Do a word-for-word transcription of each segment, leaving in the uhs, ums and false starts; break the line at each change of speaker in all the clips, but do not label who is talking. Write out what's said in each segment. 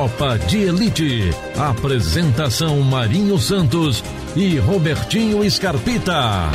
Tropa de Elite. Apresentação Marinho Santos e Robertinho Scarpita.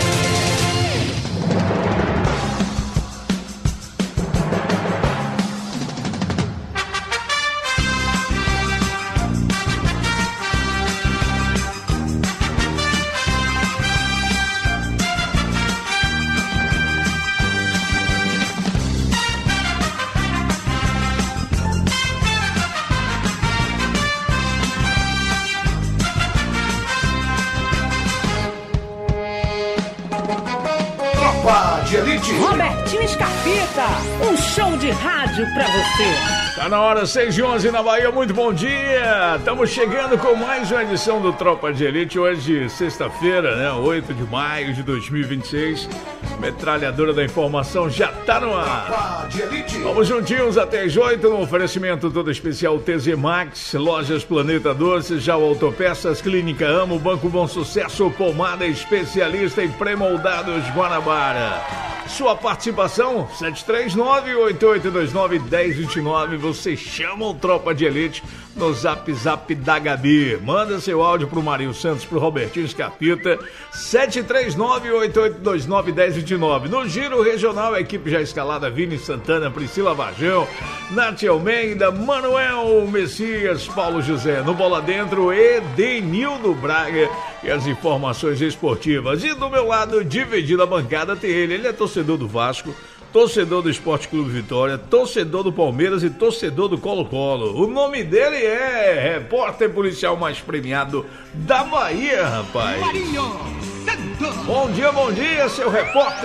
Robertinho Scarpita, um show de rádio pra você.
Tá na hora, seis e onze na Bahia, muito bom dia. Estamos chegando com mais uma edição do Tropa de Elite. Hoje, sexta-feira, né, oito de maio de dois mil e vinte e seis. Metralhadora da informação já tá no ar. Vamos juntinhos até as oito no oferecimento todo especial T Z Max, Lojas Planeta Doce, Já Autopeças, Clínica Amo, Banco Bom Sucesso, Pomada Especialista em Pré-Moldados Guanabara. Sua participação, sete três nove, oito oito dois nove, um zero dois nove. Você chama o Tropa de Elite no Zap Zap da Gabi. Manda seu áudio pro Marinho Santos, pro Robertinho Scarpita, sete três nove, oito oito dois nove, um zero dois nove. No Giro Regional, a equipe já escalada: Vini Santana, Priscila Varjão, Nath Almeida, Manuel Messias, Paulo José. No Bola Dentro, Edenildo Braga e as informações esportivas. E do meu lado, dividindo a bancada, tem ele. Ele é torcedor do Vasco, torcedor do Esporte Clube Vitória, torcedor do Palmeiras e torcedor do Colo-Colo. O nome dele é repórter policial mais premiado da Bahia, rapaz. Marinho Santos. Bom dia, bom dia, seu repórter.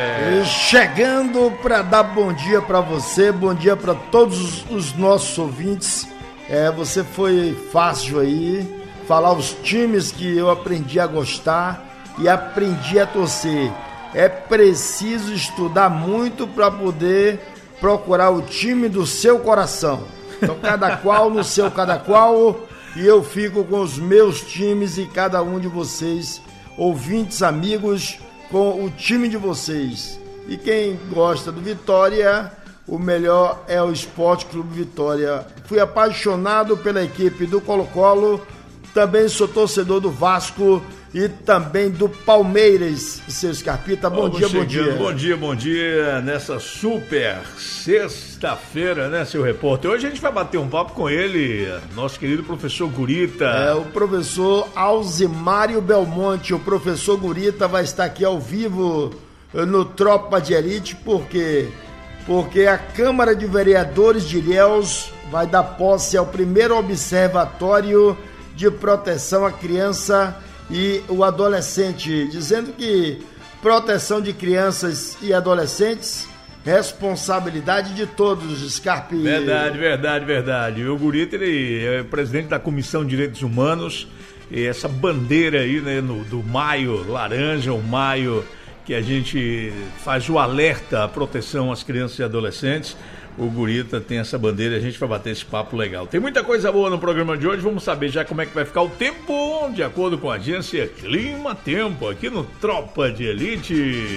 Chegando para dar bom dia para você, bom dia para todos os nossos ouvintes. É, você foi fácil aí falar os times que eu aprendi a gostar e aprendi a torcer. É preciso estudar muito para poder procurar o time do seu coração. Então, cada qual no seu cada qual, e eu fico com os meus times e cada um de vocês, ouvintes, amigos, com o time de vocês. E quem gosta do Vitória, o melhor é o Esporte Clube Vitória. Fui apaixonado pela equipe do Colo-Colo, também sou torcedor do Vasco e também do Palmeiras, seu Scarpita. Bom Vamos dia, chegando. bom dia.
Bom dia, bom dia, nessa super sexta-feira, né, seu repórter? Hoje a gente vai bater um papo com ele, nosso querido professor Gurita.
É, o professor Alzimário Belmonte. O professor Gurita vai estar aqui ao vivo no Tropa de Elite, por quê? Porque a Câmara de Vereadores de Ilhéus vai dar posse ao primeiro observatório de proteção à criança e o adolescente, dizendo que proteção de crianças e adolescentes, responsabilidade de todos, Scarpe.
Verdade, verdade, verdade. O Gurita, ele é presidente da Comissão de Direitos Humanos, e essa bandeira aí, né, no, do maio laranja, o maio que a gente faz o alerta à proteção às crianças e adolescentes. O Gurita tem essa bandeira e a gente vai bater esse papo legal. Tem muita coisa boa no programa de hoje, vamos saber já como é que vai ficar o tempo, de acordo com a agência Clima Tempo, aqui no Tropa de Elite.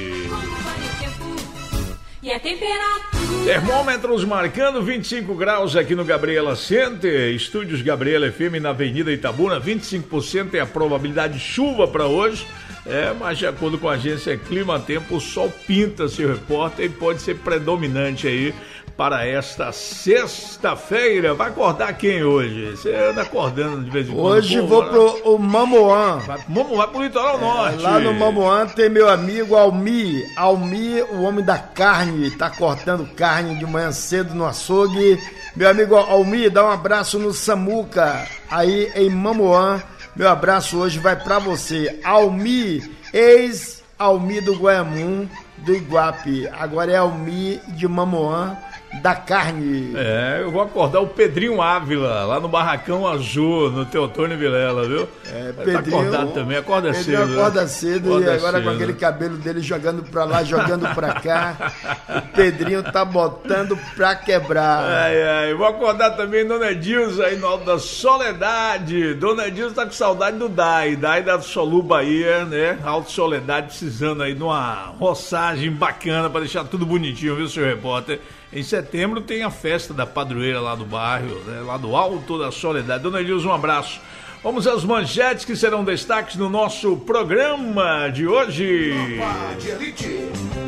E a temperatura?
Termômetros marcando vinte e cinco graus aqui no Gabriela Center, Estúdios Gabriela F M na Avenida Itabuna, vinte e cinco por cento é a probabilidade de chuva para hoje. É, mas de acordo com a agência Clima Tempo, o sol pinta, seu repórter, e pode ser predominante aí para esta sexta-feira. Vai acordar quem hoje? Você anda acordando de vez em quando?
Hoje Pô, vou vai... pro o Mamoã.
Vai, vai pro Litoral Norte.
É, lá no Mamoã tem meu amigo Almi. Almi, o homem da carne, tá cortando carne de manhã cedo no açougue. Meu amigo Almi, dá um abraço no Samuca, aí em Mamoã. Meu abraço hoje vai pra você. Almi, ex-Almi do Guaiamum, do Iguape. Agora é Almi de Mamoã, da carne.
É, eu vou acordar o Pedrinho Ávila, lá no Barracão Azul, no Teotônio Vilela, viu?
É, Pedrinho... Tá
acordado também, acorda
Pedrinho
cedo.
acorda
né?
cedo
acorda
e agora
cedo.
Com aquele cabelo dele jogando pra lá, jogando pra cá. O Pedrinho tá botando pra quebrar.
Ai, ai, vou acordar também Dona Edilza aí no Alto da Soledade. Dona Edilza tá com saudade do Dai, Dai da Solu Bahia, né? Alto Soledade, precisando aí de uma roçagem bacana pra deixar tudo bonitinho, viu, seu repórter? Em setembro tem a festa da padroeira lá do bairro, né? Lá do Alto da Soledade. Dona Elisa, um abraço. Vamos às manchetes que serão destaques no nosso programa de hoje. Tropa de Elite.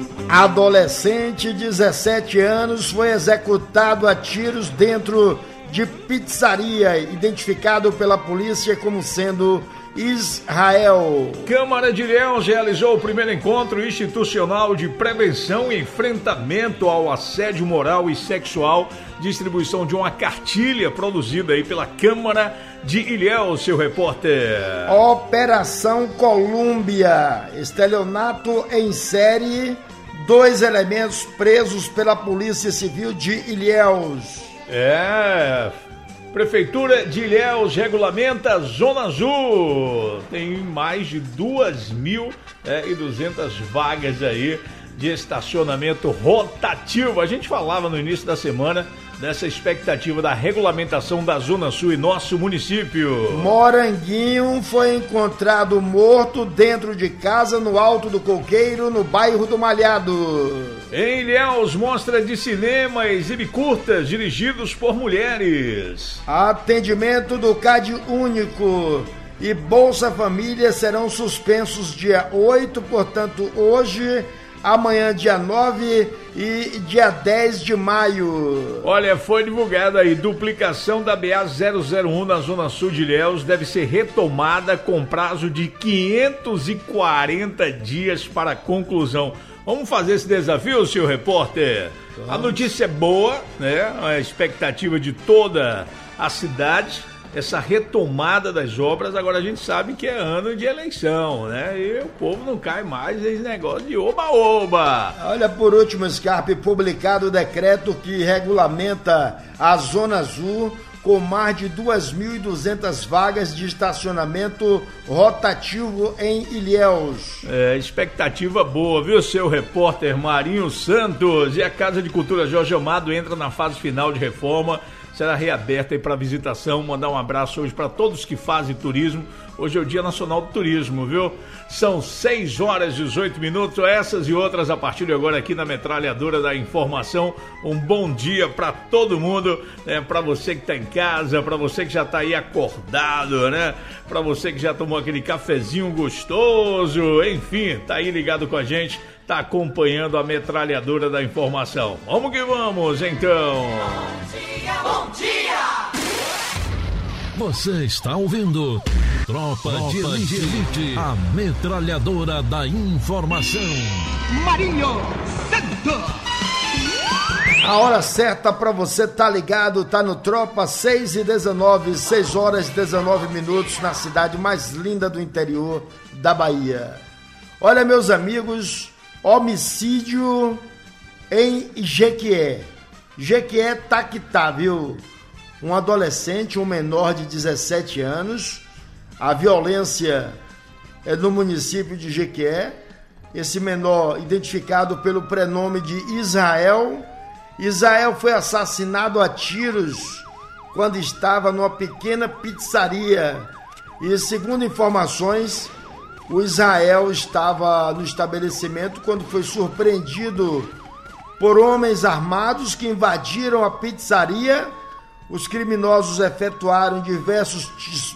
Adolescente de dezessete anos foi executado a tiros dentro de pizzaria, identificado pela polícia como sendo Israel.
Câmara de Ilhéus realizou o primeiro encontro institucional de prevenção e enfrentamento ao assédio moral e sexual, distribuição de uma cartilha produzida aí pela Câmara de Ilhéus, seu repórter.
Operação Colúmbia, estelionato em série, dois elementos presos pela Polícia Civil de Ilhéus.
É... Prefeitura de Ilhéus regulamenta a Zona Azul. Tem mais de duas mil e duzentas vagas aí de estacionamento rotativo. A gente falava no início da semana dessa expectativa da regulamentação da Zona Sul em nosso município.
Moranguinho foi encontrado morto dentro de casa no Alto do Coqueiro, no bairro do Malhado.
Em Ilhéus, mostra de cinema exibe curtas dirigidos por mulheres.
Atendimento do C A D Único e Bolsa Família serão suspensos dia oito, portanto hoje, amanhã dia nove e dia dez de maio.
Olha, foi divulgada aí, duplicação da B A zero zero um na Zona Sul de Ilhéus deve ser retomada com prazo de quinhentos e quarenta dias para conclusão. Vamos fazer esse desafio, senhor repórter? Vamos. A notícia é boa, né? A expectativa de toda a cidade, essa retomada das obras. Agora a gente sabe que é ano de eleição, né? E o povo não cai mais nesse negócio de oba-oba.
Olha, por último, Scarpe, publicado o decreto que regulamenta a Zona Azul com mais de duas mil e duzentas vagas de estacionamento rotativo em Ilhéus.
É, expectativa boa, viu, seu repórter Marinho Santos? E a Casa de Cultura Jorge Amado entra na fase final de reforma, será reaberta aí para visitação. Mandar um abraço hoje para todos que fazem turismo. Hoje é o Dia Nacional do Turismo, viu? São seis horas e dezoito minutos, essas e outras a partir de agora aqui na Metralhadora da Informação. Um bom dia para todo mundo, né? Para você que tá em casa, para você que já tá aí acordado, né? Para você que já tomou aquele cafezinho gostoso, enfim, tá aí ligado com a gente, tá acompanhando a Metralhadora da Informação. Vamos que vamos, então!
Bom dia, bom dia!
Você está ouvindo Tropa, Tropa de, Elite, de Elite, a Metralhadora da Informação.
Marinho Santos.
A hora certa para você tá ligado, tá no Tropa, seis e dezenove, seis horas e dezenove minutos na cidade mais linda do interior da Bahia. Olha, meus amigos, homicídio em Jequié. Jequié tá que tá, viu? Um adolescente, um menor de dezessete anos, a violência é no município de Jequié. Esse menor, identificado pelo prenome de Israel, Israel foi assassinado a tiros quando estava numa pequena pizzaria. E segundo informações, o Israel estava no estabelecimento quando foi surpreendido por homens armados que invadiram a pizzaria. Os criminosos efetuaram diversos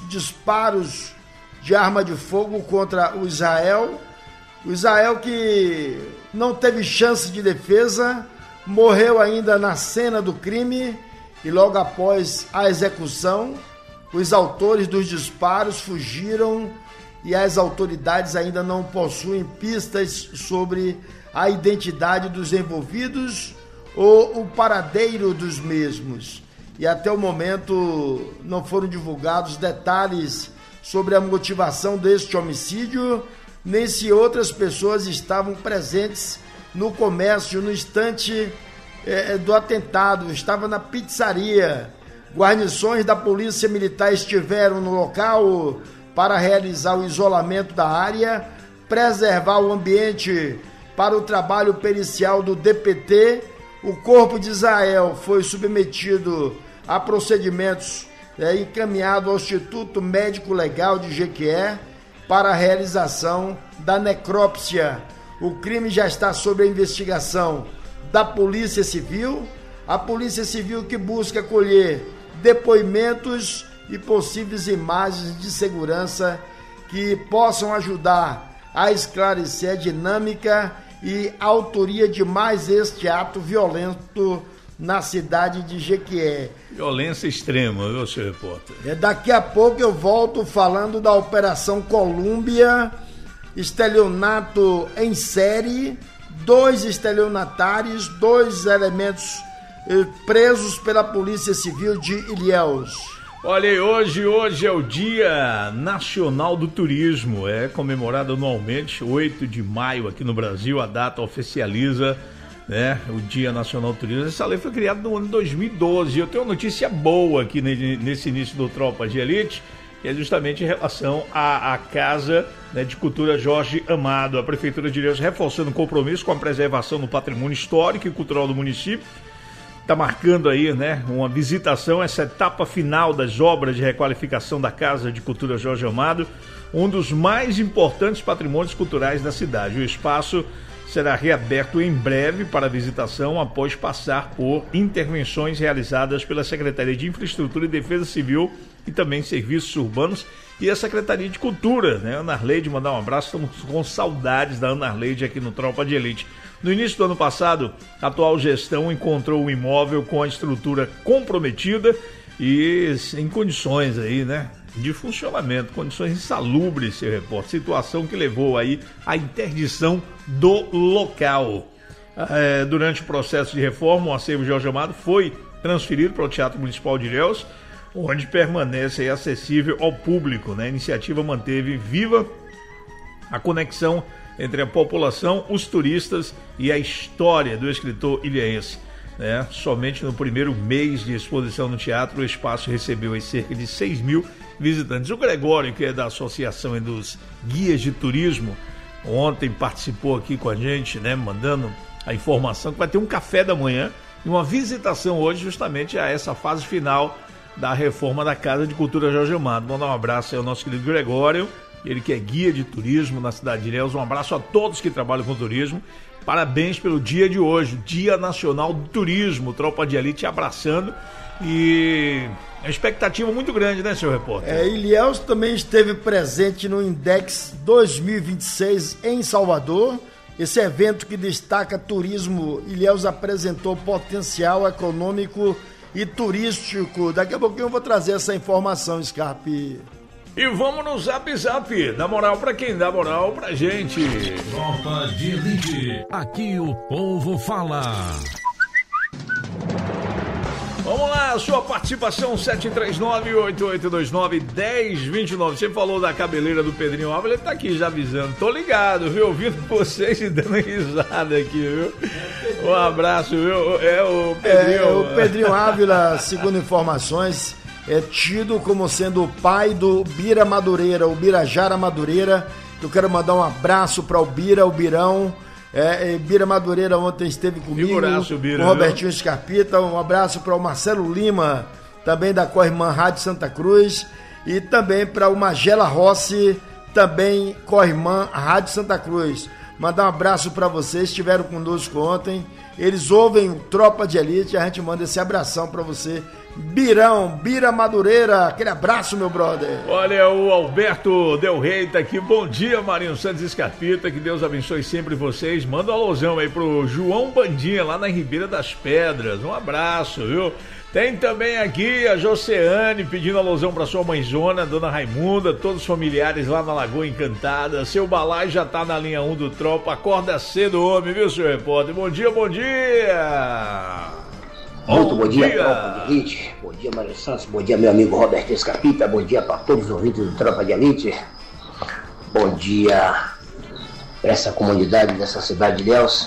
disparos de arma de fogo contra o Israel. O Israel, que não teve chance de defesa, morreu ainda na cena do crime e logo após a execução, os autores dos disparos fugiram e as autoridades ainda não possuem pistas sobre a identidade dos envolvidos ou o paradeiro dos mesmos. E até o momento não foram divulgados detalhes sobre a motivação deste homicídio, nem se outras pessoas estavam presentes no comércio no instante é, do atentado. Estava na pizzaria. Guarnições da Polícia Militar estiveram no local para realizar o isolamento da área, preservar o ambiente para o trabalho pericial do D P T. O corpo de Israel foi submetido a procedimentos é, encaminhado ao Instituto Médico Legal de Jequié para a realização da necrópsia. O crime já está sob a investigação da Polícia Civil. A Polícia Civil que busca colher depoimentos e possíveis imagens de segurança que possam ajudar a esclarecer a dinâmica e a autoria de mais este ato violento na cidade de Jequié.
Violência extrema, viu, seu repórter?
É, daqui a pouco eu volto falando da Operação Colúmbia, estelionato em série, dois estelionatários, dois elementos eh, presos pela Polícia Civil de Ilhéus.
Olha aí, hoje, hoje é o Dia Nacional do Turismo, é comemorado anualmente, oito de maio aqui no Brasil, a data oficializa, né, o Dia Nacional do Turismo. Essa lei foi criada no ano de dois mil e doze, eu tenho uma notícia boa aqui nesse início do Tropa de Elite, que é justamente em relação à, à Casa, né, de Cultura Jorge Amado. A Prefeitura de Ilhéus reforçando o compromisso com a preservação do patrimônio histórico e cultural do município. Está marcando aí, né, uma visitação, essa etapa final das obras de requalificação da Casa de Cultura Jorge Amado, um dos mais importantes patrimônios culturais da cidade. O espaço será reaberto em breve para visitação após passar por intervenções realizadas pela Secretaria de Infraestrutura e Defesa Civil e também Serviços Urbanos e a Secretaria de Cultura, né? Ana Arleide, mandar um abraço, estamos com saudades da Ana Arleide aqui no Tropa de Elite. No início do ano passado, a atual gestão encontrou o imóvel com a estrutura comprometida e em condições aí, né, de funcionamento, condições insalubres, seu repórter, situação que levou aí à interdição do local. É, durante o processo de reforma, o acervo Jorge Amado foi transferido para o Teatro Municipal de Ilhéus, onde permanece aí acessível ao público, né? A iniciativa manteve viva a conexão entre a população, os turistas e a história do escritor ilhéense, né? Somente no primeiro mês de exposição no teatro, o espaço recebeu aí cerca de seis mil visitantes. O Gregório, que é da Associação dos Guias de Turismo, ontem participou aqui com a gente, né, mandando a informação que vai ter um café da manhã e uma visitação hoje justamente a essa fase final da reforma da Casa de Cultura Jorge Amado. Mandar um abraço aí ao nosso querido Gregório, ele que é guia de turismo na cidade de Ilhéus. Um abraço a todos que trabalham com turismo. Parabéns pelo dia de hoje, Dia Nacional do Turismo. Tropa de Elite abraçando e é uma expectativa muito grande, né, senhor repórter?
É, Ilhéus também esteve presente no Index dois mil e vinte e seis em Salvador. Esse evento que destaca turismo, Ilhéus apresentou potencial econômico e turístico. Daqui a pouquinho eu vou trazer essa informação, Scarpe.
E vamos no Zap Zap, dá moral pra quem dá moral pra gente.
Tropa de Elite, aqui o povo fala.
Vamos lá, sua participação sete três nove, oito oito dois nove, um zero dois nove. Você falou da cabeleira do Pedrinho Ávila, ele tá aqui já avisando. Tô ligado, viu? Ouvindo vocês e dando risada aqui, viu? Um abraço, viu? É o Pedrinho.
É, o Pedrinho Ávila, segundo informações, é tido como sendo o pai do Bira Madureira, o Birajara Madureira. Eu quero mandar um abraço para o Bira, o Birão. É, é, Bira Madureira ontem esteve comigo,
Figuraço, Bira,
o Robertinho Scarpita. Um abraço para o Marcelo Lima, também da Corrimã Rádio Santa Cruz. E também para o Magela Rossi, também Corrimã Rádio Santa Cruz. Mandar um abraço para vocês, estiveram conosco ontem. Eles ouvem o Tropa de Elite, a gente manda esse abração para você, Birão, Bira Madureira. Aquele abraço, meu brother.
Olha, o Alberto Del Rey tá aqui. Bom dia, Marinho Santos Escarpita, que Deus abençoe sempre vocês. Manda um alusão aí pro João Bandinha, lá na Ribeira das Pedras. Um abraço, viu? Tem também aqui a Joceane pedindo alusão para sua mãezona, Dona Raimunda, todos os familiares lá na Lagoa Encantada. Seu Balai já tá na linha um do Tropa. Acorda cedo, homem, viu, senhor repórter? Bom dia, bom dia!
Muito bom, bom dia, dia, Tropa de Elite. Bom dia, Mário Santos. Bom dia, meu amigo Roberto Escarpita. Bom dia para todos os ouvintes do Tropa de Elite. Bom dia para essa comunidade dessa cidade de Ilhéus.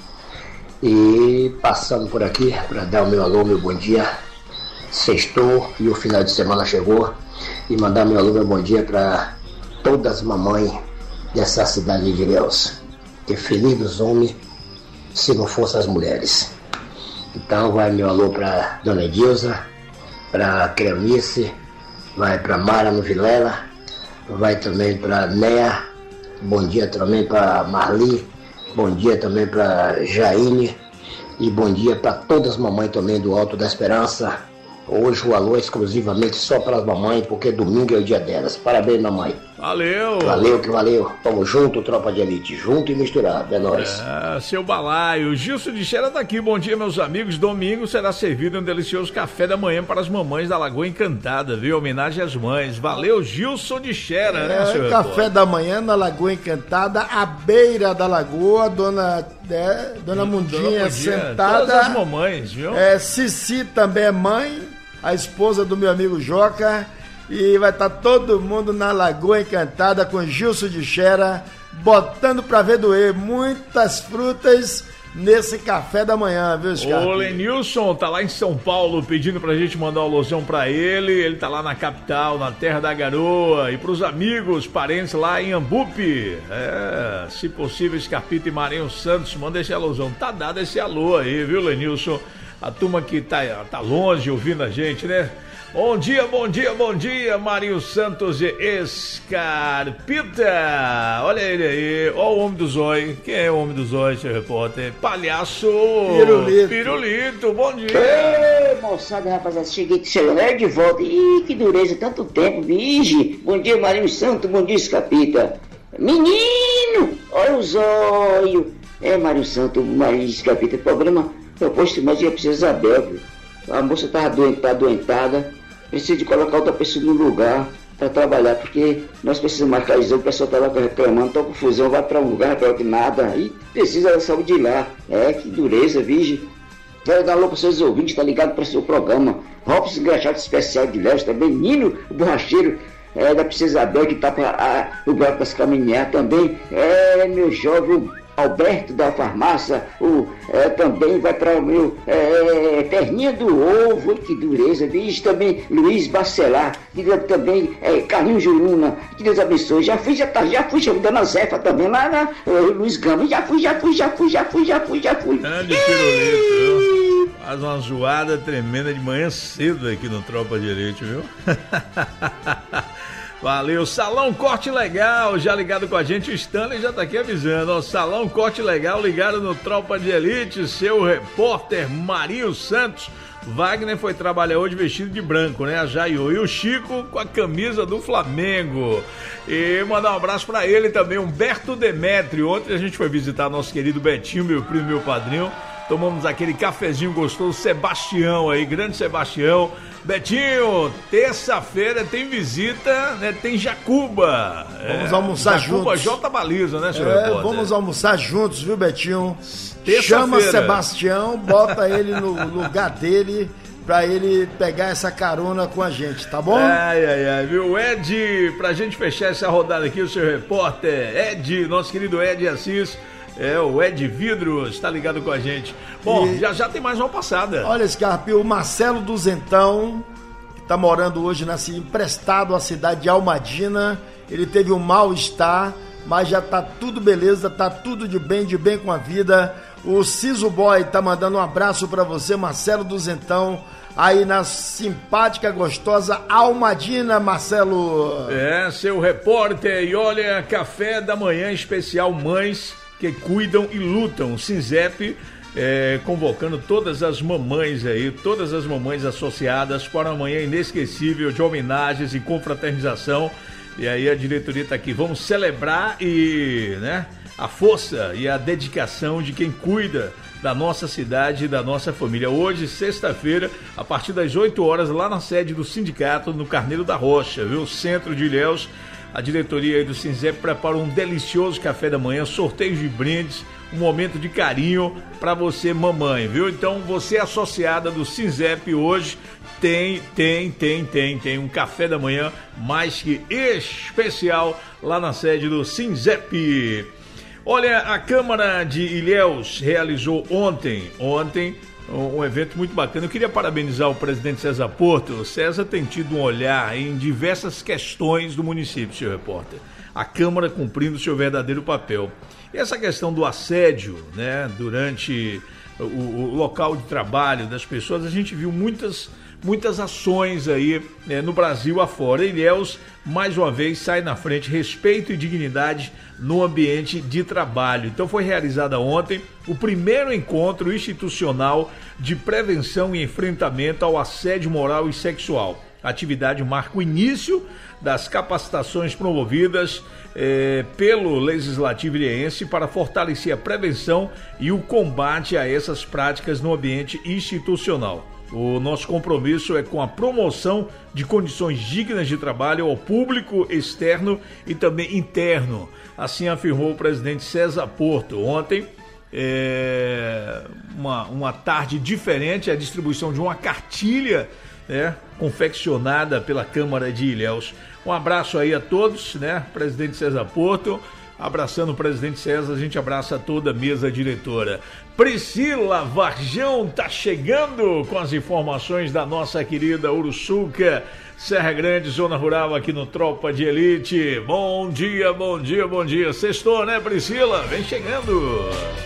E passando por aqui para dar o meu alô, meu bom dia. Sextou e o final de semana chegou. E mandar meu alô, meu bom dia para todas as mamães dessa cidade de Ilhéus. Que feliz dos homens se não fossem as mulheres. Então vai meu alô para Dona Edilza, para Creonice, vai para Mara no Vilela, vai também para Nea, bom dia também para Marli, bom dia também para Jaine, E bom dia para todas as mamães também do Alto da Esperança. Hoje o alô é exclusivamente só para as mamães, porque domingo é o dia delas. Parabéns, mamãe.
Valeu.
Valeu que valeu. Tamo junto, tropa de elite. Junto e misturado. É nóis.
É, seu balaio. Gilson de Xera tá aqui. Bom dia, meus amigos. Domingo será servido um delicioso café da manhã para as mamães da Lagoa Encantada, viu? Homenagem às mães. Valeu, Gilson de Xera,
é,
né, senhor?
Café
repórter?
da manhã na Lagoa Encantada, à beira da lagoa, dona, é, dona Mundinha
Dona Mundinha,
sentada.
Todas as mamães, viu?
É, Cici também é mãe, a esposa do meu amigo Joca. E vai estar todo mundo na Lagoa Encantada com Gilson de Xera, botando pra ver doer muitas frutas nesse café da manhã, viu, Scarpa?
O Lenilson tá lá em São Paulo pedindo pra gente mandar um alusão pra ele. Ele tá lá na capital, na terra da garoa. E pros amigos, parentes lá em Ambupe. É, se possível, Scarpita e Marinho Santos, manda esse alusão. Tá dado esse alô aí, viu, Lenilson? A turma que tá, tá longe ouvindo a gente, né? Bom dia, bom dia, bom dia, Marinho Santos e Scarpita. Olha ele aí, ó o homem do zóio. Quem é o homem do zóio, seu repórter? Palhaço
Pirulito.
Pirulito, bom dia.
Ei, moçada, rapaziada, cheguei celular de volta. Ih, que dureza, tanto tempo, vige. Bom dia, Marinho Santos, bom dia, Scarpita. Menino, olha o zóio. É, Marinho Santos, Marinho Scarpita, problema, eu posto mais ia precisar Isabel, viu? A moça tava doente, tá adoentada. Precisa de colocar outra pessoa no lugar para trabalhar, porque nós precisamos marcar exame, o pessoal tá lá reclamando, tá confusão, vai para um lugar, para outro nada, e precisa da saúde de lá. É, que dureza, vige. Quero dar alô para seus ouvintes, tá ligado para o seu programa. Robson Engraxado Especial de Léo, também, Nino, o borracheiro, é, da Princesa Isabel, que tá para o Buraco das Caminhar também. É, meu jovem Alberto da farmácia, o, é, também vai para o meu é, Perninha do Ovo, que dureza, bicho, também Luiz Bacelar, que também é, Carlinhos Juruna, que Deus abençoe, já fui, já tá, já fui, já Dona Zefa também, lá na é, Luiz Gama, já fui, já fui, já fui, já fui, já fui, já fui.
Grande Pirulito, faz uma zoada tremenda de manhã cedo aqui no Tropa de Elite, viu? Valeu, Salão Corte Legal, já ligado com a gente, o Stanley já tá aqui avisando, ó, Salão Corte Legal, ligado no Tropa de Elite, seu repórter Marinho Santos. Wagner foi trabalhar hoje vestido de branco, né, a Jaiô, e o Chico com a camisa do Flamengo. E mandar um abraço pra ele também, Humberto Demétrio. Ontem a gente foi visitar nosso querido Betinho, meu primo, meu padrinho. Tomamos aquele cafezinho gostoso, Sebastião aí, grande Sebastião. Betinho, terça-feira tem visita, né? Tem Jacuba.
Vamos é, almoçar
Jacuba
juntos.
J Baliza, né, senhor
É,
repórter?
vamos almoçar juntos, viu, Betinho? Chama Sebastião, bota ele no lugar dele pra ele pegar essa carona com a gente, tá bom?
Ai, ai, ai, viu? Ed, pra gente fechar essa rodada aqui, o seu repórter, Ed, nosso querido Ed Assis. É, o Ed Vidros está ligado com a gente. Bom, e... já já tem mais uma passada.
Olha, Scarpe, o Marcelo Duzentão, que está morando hoje nessa, emprestado à cidade de Almadina, ele teve um mal-estar, mas já tá tudo beleza, tá tudo de bem, de bem com a vida. O Ciso Boy tá mandando um abraço para você, Marcelo Duzentão, aí na simpática, gostosa Almadina, Marcelo.
É, seu repórter, e olha, café da manhã especial Mães que Cuidam e Lutam, SINZEP, é, convocando todas as mamães aí, todas as mamães associadas para uma manhã inesquecível de homenagens e confraternização. E aí a diretoria está aqui, vamos celebrar e, né, a força e a dedicação de quem cuida da nossa cidade e da nossa família. Hoje, sexta-feira, a partir das oito horas, lá na sede do sindicato, no Carneiro da Rocha, viu? Centro de Ilhéus. A diretoria aí do SINZEP prepara um delicioso café da manhã, sorteio de brindes, um momento de carinho para você, mamãe, viu? Então, você associada do SINZEP hoje tem, tem, tem, tem, tem um café da manhã mais que especial lá na sede do SINZEP. Olha, a Câmara de Ilhéus realizou ontem, ontem, um evento muito bacana. Eu queria parabenizar o presidente César Porto. O César tem tido um olhar em diversas questões do município, senhor repórter. A Câmara cumprindo seu verdadeiro papel. E essa questão do assédio, né, durante o, o local de trabalho das pessoas, a gente viu muitas, muitas ações aí né, no Brasil afora. Ilhéus, mais uma vez, sai na frente, respeito e dignidade no ambiente de trabalho. Então foi realizada ontem o primeiro encontro institucional de prevenção e enfrentamento ao assédio moral e sexual. A atividade marca o início das capacitações promovidas eh, pelo Legislativo Ilhéense para fortalecer a prevenção e o combate a essas práticas no ambiente institucional. O nosso compromisso é com a promoção de condições dignas de trabalho ao público externo e também interno. Assim afirmou o presidente César Porto. Ontem, é, uma, uma tarde diferente, a distribuição de uma cartilha né, confeccionada pela Câmara de Ilhéus. Um abraço aí a todos, né? Presidente César Porto, abraçando o presidente César, a gente abraça toda a mesa diretora. Priscila Varjão tá chegando com as informações da nossa querida Uruçuca, Serra Grande, Zona Rural, aqui no Tropa de Elite. Bom dia, bom dia, bom dia. Sextou, né, Priscila? Vem chegando.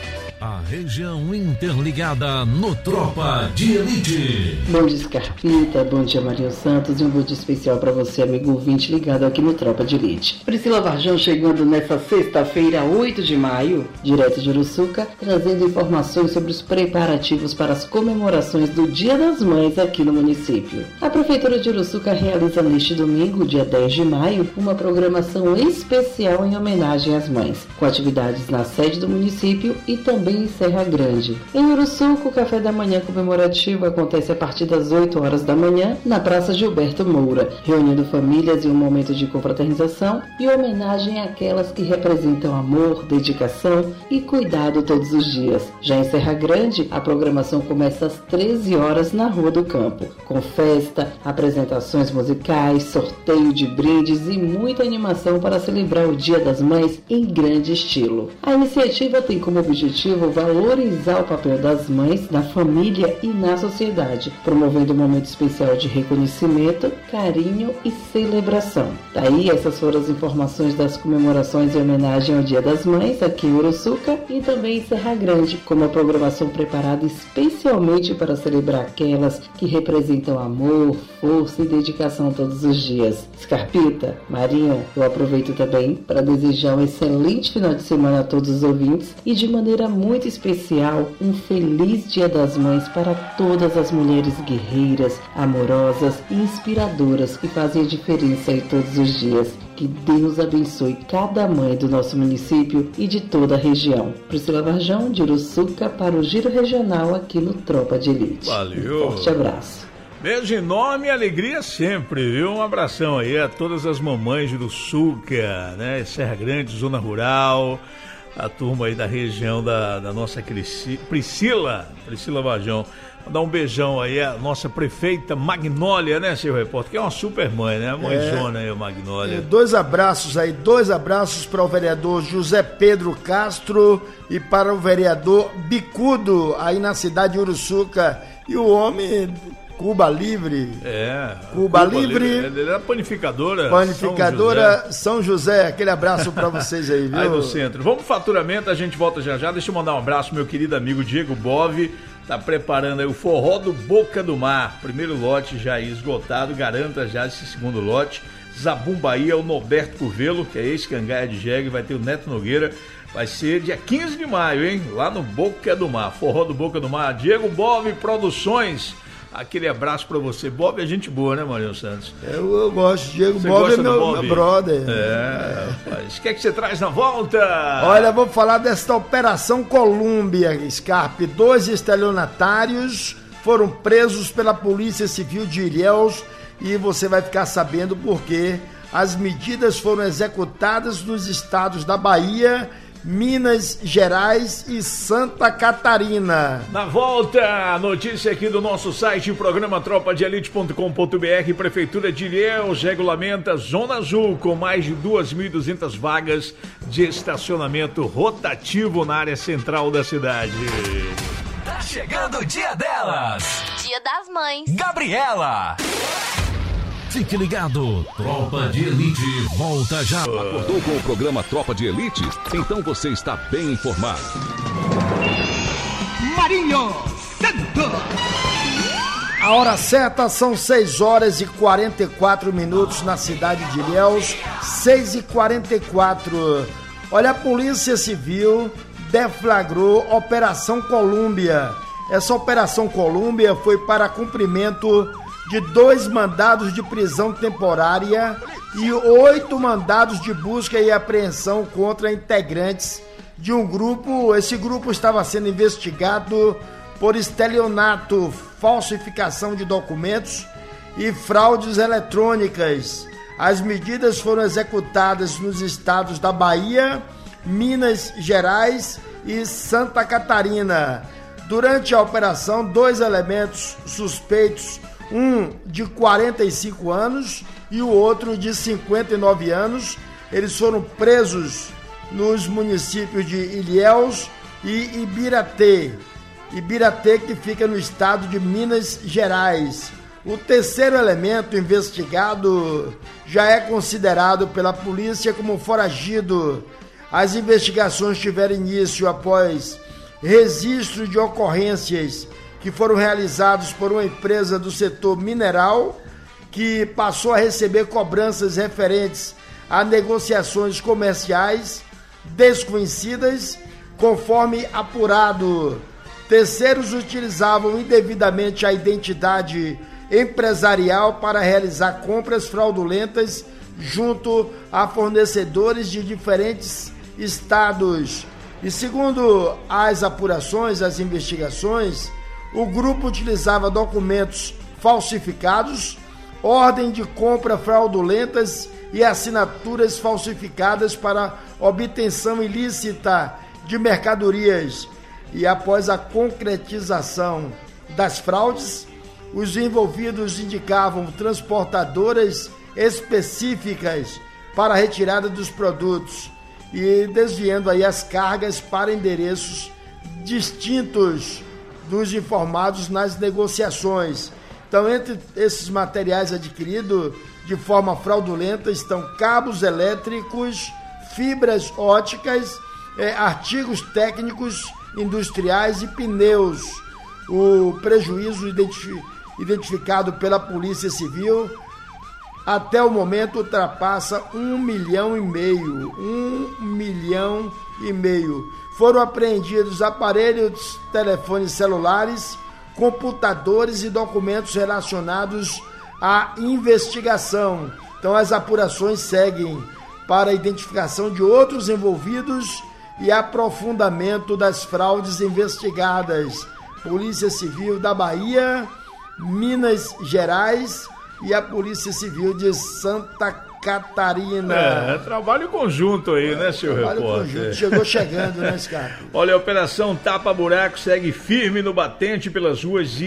A região interligada no Tropa de Elite.
Bom dia, Scarpita, bom dia, Marinho Santos, e um bom dia especial para você, amigo ouvinte ligado aqui no Tropa de Elite. Priscila Varjão chegando nessa sexta-feira, oito de maio, direto de Uruçuca, trazendo informações sobre os preparativos para as comemorações do Dia das Mães aqui no município. A Prefeitura de Uruçuca realiza neste domingo, dia dez de maio, uma programação especial em homenagem às mães, com atividades na sede do município e também em Serra Grande. Em Uruçuca, o café da manhã comemorativo acontece a partir das oito horas da manhã na Praça Gilberto Moura, reunindo famílias em um momento de confraternização e homenagem àquelas que representam amor, dedicação e cuidado todos os dias. Já em Serra Grande, a programação começa às treze horas na Rua do Campo, com festa, apresentações musicais, sorteio de brindes e muita animação para celebrar o Dia das Mães em grande estilo. A iniciativa tem como objetivo valorizar o papel das mães na família e na sociedade, promovendo um momento especial de reconhecimento, carinho e celebração. Daí, essas foram as informações das comemorações em homenagem ao Dia das Mães aqui em Uruçuca e também em Serra Grande, com uma programação preparada especialmente para celebrar aquelas que representam amor, força e dedicação todos os dias. Scarpita, Marinho, eu aproveito também para desejar um excelente final de semana a todos os ouvintes e de maneira muito muito especial, um feliz Dia das Mães para todas as mulheres guerreiras, amorosas e inspiradoras que fazem a diferença aí todos os dias. Que Deus abençoe cada mãe do nosso município e de toda a região. Priscila Varjão, de Uruçuca, para o Giro Regional aqui no Tropa de Elite.
Valeu!
Um forte abraço.
Beijo enorme e alegria sempre, viu? Um abração aí a todas as mamães de Uruçuca, né? Serra Grande, Zona Rural, a turma aí da região da, da nossa Priscila, Priscila Varjão. Vou dar um beijão aí à nossa prefeita Magnólia, né, seu repórter? Que é uma super mãe, né? A mãezona é, aí, a Magnólia.
É, dois abraços aí, dois abraços para o vereador José Pedro Castro e para o vereador Bicudo, aí na cidade de Uruçuca. E o homem... Cuba Livre.
É.
Cuba, Cuba Livre.
Livre. Ele é panificadora.
Panificadora São José. São José. Aquele abraço pra vocês aí, viu?
Aí no centro. Vamos pro faturamento, a gente volta já já. Deixa eu mandar um abraço pro meu querido amigo Diego Bove. Tá preparando aí o forró do Boca do Mar. Primeiro lote já esgotado. Garanta já esse segundo lote. Zabum Bahia, o Norberto Curvelo, que é ex-cangaia de jegue. Vai ter o Neto Nogueira. Vai ser dia quinze de maio, hein? Lá no Boca do Mar. Forró do Boca do Mar. Diego Bove Produções. Aquele abraço pra você. Bob é gente boa, né, Marinho Santos?
Eu, eu gosto. Diego Bob é meu, meu brother.
É, rapaz. O que é que você traz na volta?
Olha, vou falar desta Operação Colômbia, Scarpe. Dois estelionatários foram presos pela Polícia Civil de Ilhéus e você vai ficar sabendo por quê. As medidas foram executadas nos estados da Bahia, Minas Gerais e Santa Catarina.
Na volta, notícia aqui do nosso site, programa tropa de elite ponto com ponto br. Prefeitura de Ilhéus regulamenta Zona Azul com mais de duas mil e duzentas vagas de estacionamento rotativo na área central da cidade.
Tá chegando o dia delas.
Dia das Mães.
Gabriela.
Fique ligado, Tropa de Elite volta já.
Acordou com o programa Tropa de Elite? Então você está bem informado.
Marinho Santos.
A hora certa são seis horas e quarenta e quatro minutos na cidade de Ilhéus, seis e quarenta e quatro. Olha, a Polícia Civil deflagrou Operação Colômbia. Essa Operação Colômbia foi para cumprimento de dois mandados de prisão temporária e oito mandados de busca e apreensão contra integrantes de um grupo. Esse grupo estava sendo investigado por estelionato, falsificação de documentos e fraudes eletrônicas. As medidas foram executadas nos estados da Bahia, Minas Gerais e Santa Catarina. Durante a operação, dois elementos suspeitos, um de quarenta e cinco anos e o outro de cinquenta e nove anos, eles foram presos nos municípios de Ilhéus e Ibiratê. Ibiratê, que fica no estado de Minas Gerais. O terceiro elemento investigado já é considerado pela polícia como foragido. As investigações tiveram início após registro de ocorrências que foram realizados por uma empresa do setor mineral, que passou a receber cobranças referentes a negociações comerciais desconhecidas, conforme apurado. Terceiros utilizavam indevidamente a identidade empresarial para realizar compras fraudulentas junto a fornecedores de diferentes estados. E segundo as apurações, as investigações, o grupo utilizava documentos falsificados, ordem de compra fraudulentas e assinaturas falsificadas para obtenção ilícita de mercadorias. E após a concretização das fraudes, os envolvidos indicavam transportadoras específicas para a retirada dos produtos e desviando aí as cargas para endereços distintos dos informados nas negociações. Então, entre esses materiais adquiridos de forma fraudulenta estão cabos elétricos, fibras óticas, eh, artigos técnicos industriais e pneus. O prejuízo identifi- identificado pela Polícia Civil até o momento ultrapassa um milhão e meio. Um milhão e meio. Foram apreendidos aparelhos, telefones celulares, computadores e documentos relacionados à investigação. Então as apurações seguem para a identificação de outros envolvidos e aprofundamento das fraudes investigadas. Polícia Civil da Bahia, Minas Gerais e a Polícia Civil de Santa Catarina.
É, é trabalho conjunto aí, é, né, senhor
trabalho
repórter?
Conjunto. Chegou chegando, né, Scarpa?
Olha, a Operação Tapa Buraco segue firme no batente pelas ruas de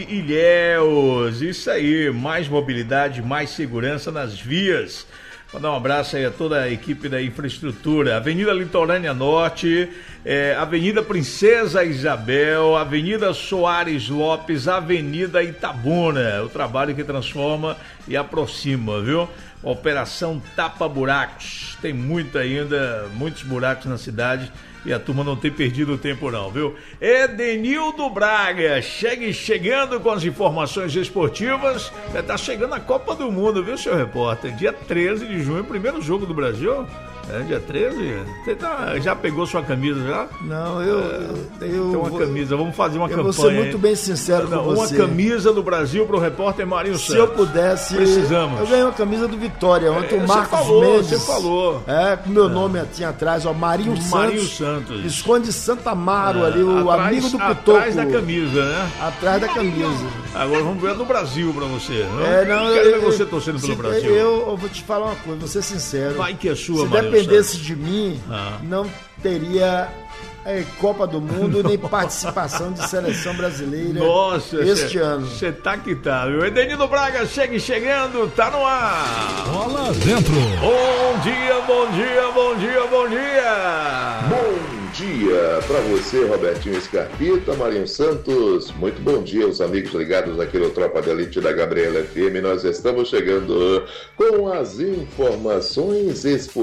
Ilhéus. Isso aí, mais mobilidade, mais segurança nas vias. Vou dar um abraço aí a toda a equipe da infraestrutura. Avenida Litorânea Norte, é, Avenida Princesa Isabel, Avenida Soares Lopes, Avenida Itabuna. O trabalho que transforma e aproxima, viu? Operação Tapa Buracos. Tem muito ainda, muitos buracos na cidade e a turma não tem perdido tempo não, viu? Edenildo Braga, chegue chegando com as informações esportivas. Já tá chegando a Copa do Mundo, viu, senhor repórter? Dia treze de junho, primeiro jogo do Brasil. É, dia treze? Você tá, já pegou sua camisa já?
Não, eu... eu, eu
Tem uma vou, camisa, vamos fazer uma
eu
campanha.
Eu vou ser muito bem sincero
não,
com
uma
você.
Uma camisa do Brasil pro repórter Marinho
Se
Santos.
Se eu pudesse...
Precisamos.
Eu ganhei uma camisa do Vitória, ontem é, o Marcos
falou,
Mendes.
Você falou.
É, com meu nome tinha atrás, ó, Marinho Santos.
Marinho Santos.
Esconde Santa Amaro é, ali, o
atrás,
amigo do Pitoco.
Atrás da camisa, né?
Atrás da camisa.
Agora vamos ver a do Brasil pra você. Não?
É, não,
Quero
eu,
ver você
eu,
torcendo
se,
pelo Brasil.
Eu, eu vou te falar uma coisa, vou ser sincero.
Vai que é sua,
Se
Marinho
dependesse
Santos.
de mim,
ah.
não teria é, Copa do Mundo nem participação de seleção brasileira.
Nossa,
este
cê,
ano.
Você tá que tá, viu? Edenildo Braga, chegue chegando, tá no ar.
Bola dentro.
Bom dia, bom dia, bom dia, bom dia.
Bom dia para você, Robertinho Scarpita, Marinho Santos. Muito bom dia aos amigos ligados aqui no Tropa de Elite da Gabriela F M. Nós estamos chegando com as informações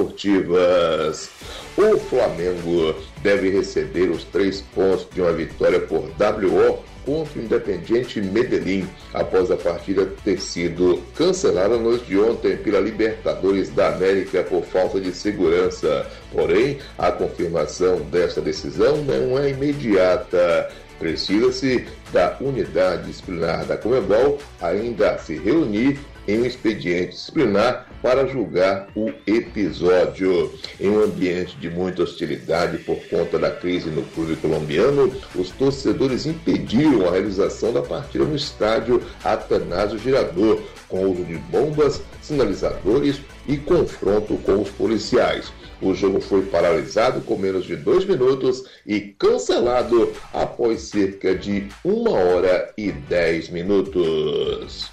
esportivas. O Flamengo deve receber os três pontos de uma vitória por W O contra o Independiente Medellín, após a partida ter sido cancelada na noite de ontem pela Libertadores da América por falta de segurança. Porém, a confirmação desta decisão não é imediata. Precisa-se da unidade disciplinar da Conmebol ainda se reunir em um expediente disciplinar para julgar o episódio. Em um ambiente de muita hostilidade por conta da crise no clube colombiano, os torcedores impediram a realização da partida no estádio Atanásio Girardot, com uso de bombas, sinalizadores e confronto com os policiais. O jogo foi paralisado com menos de dois minutos e cancelado após cerca de uma hora e dez minutos.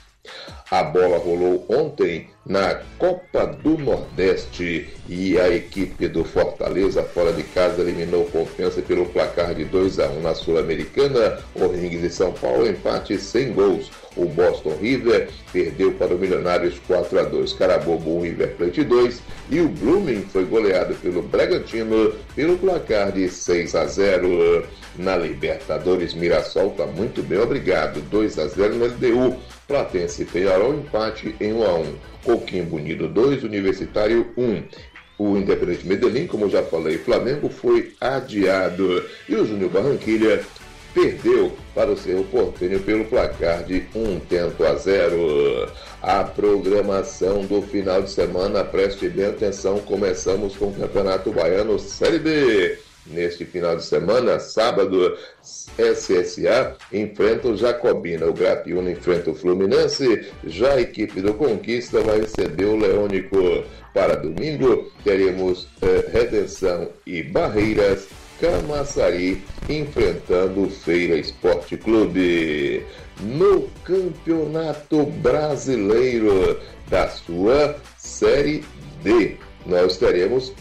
A bola rolou ontem na Copa do Nordeste e a equipe do Fortaleza fora de casa eliminou Confiança pelo placar de dois a um na Sul-Americana. O Ringues de São Paulo empate sem gols. O Boston River perdeu para o Milionários quatro a dois. Carabobo um, River Plate dois. E o Blooming foi goleado pelo Bragantino pelo placar de seis a zero. Na Libertadores, Mirassol está muito bem, obrigado. dois a zero no L D U. Platense e Peñarol empate em um a um. Coquimbo Unido dois, Universitário um. O Independiente Medellín, como já falei, Flamengo foi adiado. E o Júnior Barranquilla perdeu para o Cerro Porteño pelo placar de um tento a zero. A programação do final de semana, preste bem atenção, começamos com o Campeonato Baiano Série B. Neste final de semana, sábado, S S A enfrenta o Jacobina, o Grapiúna enfrenta o Fluminense, já a equipe do Conquista vai receber o Leônico. Para domingo, teremos eh, Redenção e Barreiras, Camaçari enfrentando o Feira Esporte Clube. No Campeonato Brasileiro da sua Série D, nós teremos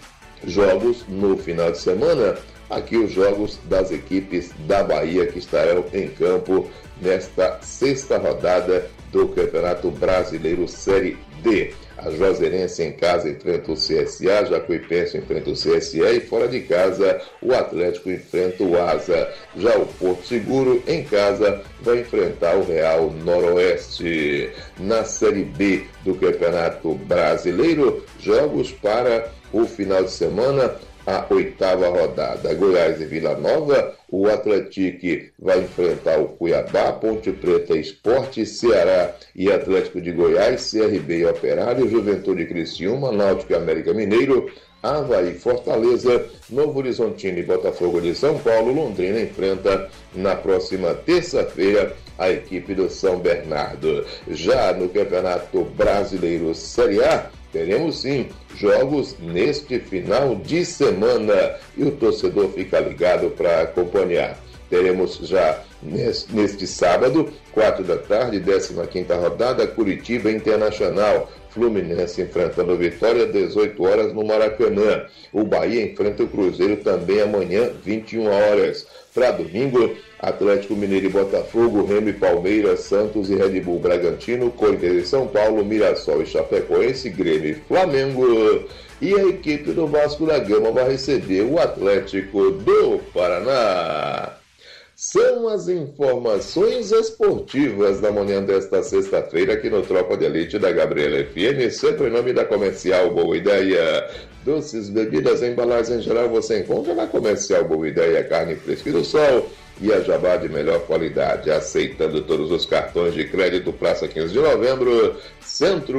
jogos no final de semana. Aqui os jogos das equipes da Bahia que estarão em campo nesta sexta rodada do Campeonato Brasileiro Série D. A Juazeirense em casa enfrenta o C S A, Jacuipense enfrenta o C S E e fora de casa o Atlético enfrenta o Asa. Já o Porto Seguro em casa vai enfrentar o Real Noroeste. Na Série B do Campeonato Brasileiro, jogos para o final de semana, a oitava rodada. Goiás e Vila Nova, o Atlético vai enfrentar o Cuiabá, Ponte Preta Esporte, Ceará e Atlético de Goiás, C R B e Operário, Juventude e Criciúma, Náutico e América Mineiro, Avaí e Fortaleza, Novo Horizontino e Botafogo de São Paulo. Londrina enfrenta na próxima terça-feira a equipe do São Bernardo. Já no Campeonato Brasileiro Série A, teremos sim jogos neste final de semana e o torcedor fica ligado para acompanhar. Teremos já neste, neste sábado, quatro da tarde, décima quinta rodada, Curitiba Internacional. Fluminense enfrentando o Vitória, dezoito horas no Maracanã. O Bahia enfrenta o Cruzeiro também amanhã, vinte e uma horas. Para domingo, Atlético Mineiro e Botafogo, Remo e Palmeiras, Santos e Red Bull Bragantino, Corinthians e São Paulo, Mirassol e Chapecoense, Grêmio e Flamengo. E a equipe do Vasco da Gama vai receber o Atlético do Paraná. São as informações esportivas da manhã desta sexta-feira aqui no Tropa de Elite da Gabriela F M, sempre em nome da Comercial Boa Ideia. Doces, bebidas, embalagens em geral você encontra na Comercial Boa Ideia, carne fresca do sol e a jabá de melhor qualidade, aceitando todos os cartões de crédito. Praça quinze de novembro, Centro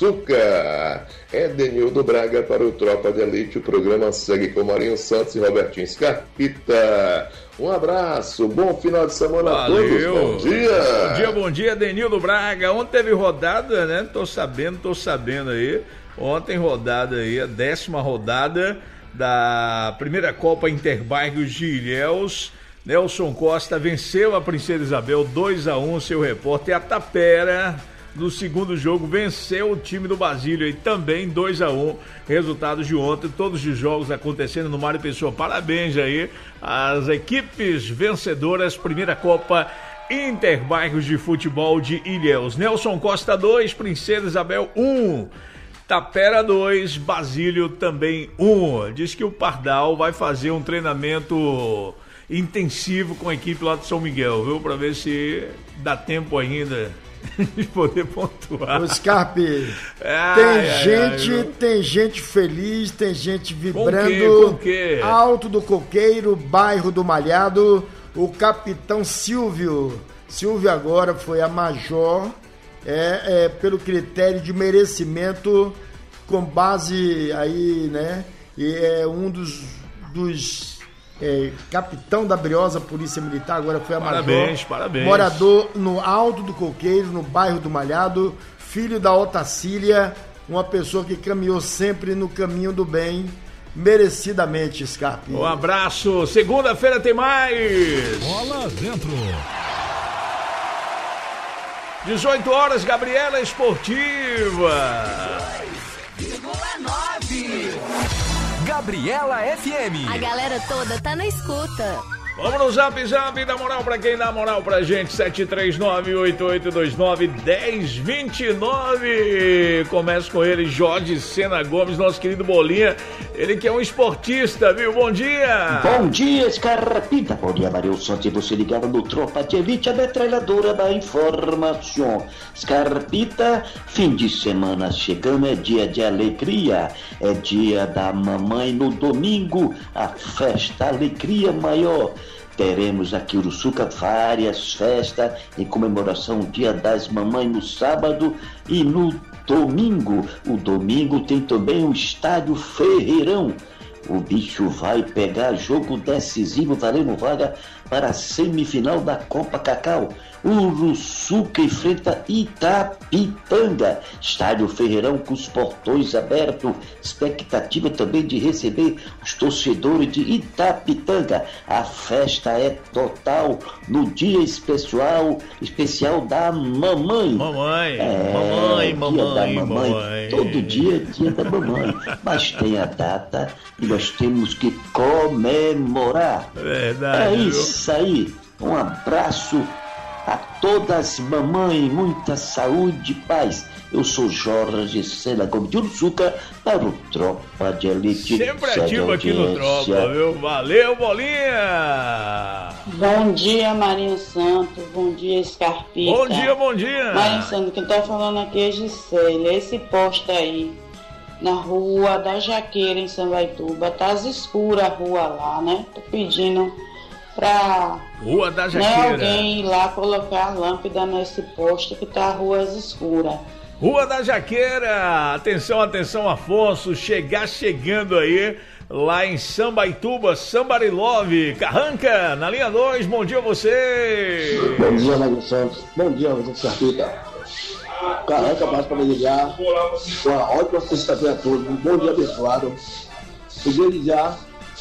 Uruçuca. Edenildo Braga para o Tropa de Elite. O programa segue com Marinho Santos e Robertinho Scarpita. Um abraço, bom final de semana a todos, bom dia.
Bom dia, bom dia, Edenildo Braga. Ontem teve rodada, né? Tô sabendo, tô sabendo aí. Ontem rodada aí, a décima rodada da primeira Copa Interbairros de Ilhéus. Nelson Costa venceu a Princesa Isabel dois a um, seu repórter. A Tapera, no segundo jogo, venceu o time do Basílio e também dois a um. Resultados de ontem, todos os jogos acontecendo no Mário Pessoa. Parabéns aí às equipes vencedoras, primeira Copa Interbairros de Futebol de Ilhéus. Nelson Costa dois, Princesa Isabel um. Tapera dois, Basílio também um. Diz que o Pardal vai fazer um treinamento intensivo com a equipe lá de São Miguel, viu? Para ver se dá tempo ainda de poder pontuar.
Ô Scarpe,
ai,
tem
ai,
gente,
ai,
tem gente feliz, tem gente vibrando.
Com quê? Com quê?
Alto do Coqueiro, bairro do Malhado, o capitão Silvio. Silvio agora foi a major, é, é pelo critério de merecimento, com base aí, né? E é um dos, dos é, capitão da Briosa Polícia Militar, agora foi a major.
Parabéns, parabéns.
Morador no Alto do Coqueiro, no bairro do Malhado, filho da Otacília, uma pessoa que caminhou sempre no caminho do bem, merecidamente, Scarpe.
Um abraço, segunda-feira tem mais.
Bola dentro.
dezoito horas, Gabriela Esportiva.
Gabriela F M.
A galera toda tá na escuta.
Vamos no Zap Zap, dá moral pra quem dá moral pra gente, sete três nove, oito oito dois nove, um zero dois nove. Começa com ele, Jorge Sena Gomes, nosso querido Bolinha, ele que é um esportista, viu? Bom dia!
Bom dia, Scarpita! Bom dia, Mario Santos, você ligado no Tropa de Elite, a metralhadora da informação. Scarpita, fim de semana chegando, é dia de alegria, é dia da mamãe no domingo, a festa, a alegria maior. Teremos aqui em Uruçuca várias festas em comemoração ao Dia das Mamães no sábado e no domingo. O domingo tem também o Estádio Ferreirão. O bicho vai pegar jogo decisivo, valendo vaga para a semifinal da Copa Cacau. Uruçuca enfrenta Itapitanga. Estádio Ferreirão com os portões abertos. Expectativa também de receber os torcedores de Itapitanga. A festa é total no dia especial, especial da mamãe.
Mamãe,
é,
mamãe,
dia
mamãe,
da mamãe.
mamãe.
Todo dia é dia da mamãe. Mas tem a data e nós temos que comemorar.
Verdade.
É
viu?
isso aí. Um abraço a todas as mamães, muita saúde e paz. Eu sou Jorge Sena Gomes de Uruçuca para o Tropa de Elite.
Sempre ativo aqui no Tropa, viu? Valeu, Bolinha!
Bom dia, Marinho Santos. Bom dia, Scarpita.
Bom dia, bom dia!
Marinho Santos, quem tá falando aqui é Gisele. Esse posto aí, na rua da Jaqueira, em Sambaituba, tá escura a rua lá, né? Tô pedindo pra
Rua da
né,
Jaqueira.
alguém ir lá colocar a lâmpada nesse posto que tá a rua escura.
Rua da Jaqueira, atenção, atenção, Afonso, chegar chegando aí, lá em Sambaituba, Sambarilove, Carranca, na linha dois, bom dia a você!
Bom dia, Marinho Santos, bom dia, você Scarpita. Carranca, passa para desejar uma ótima sexta-feira a todos, um bom dia abençoado, e desejar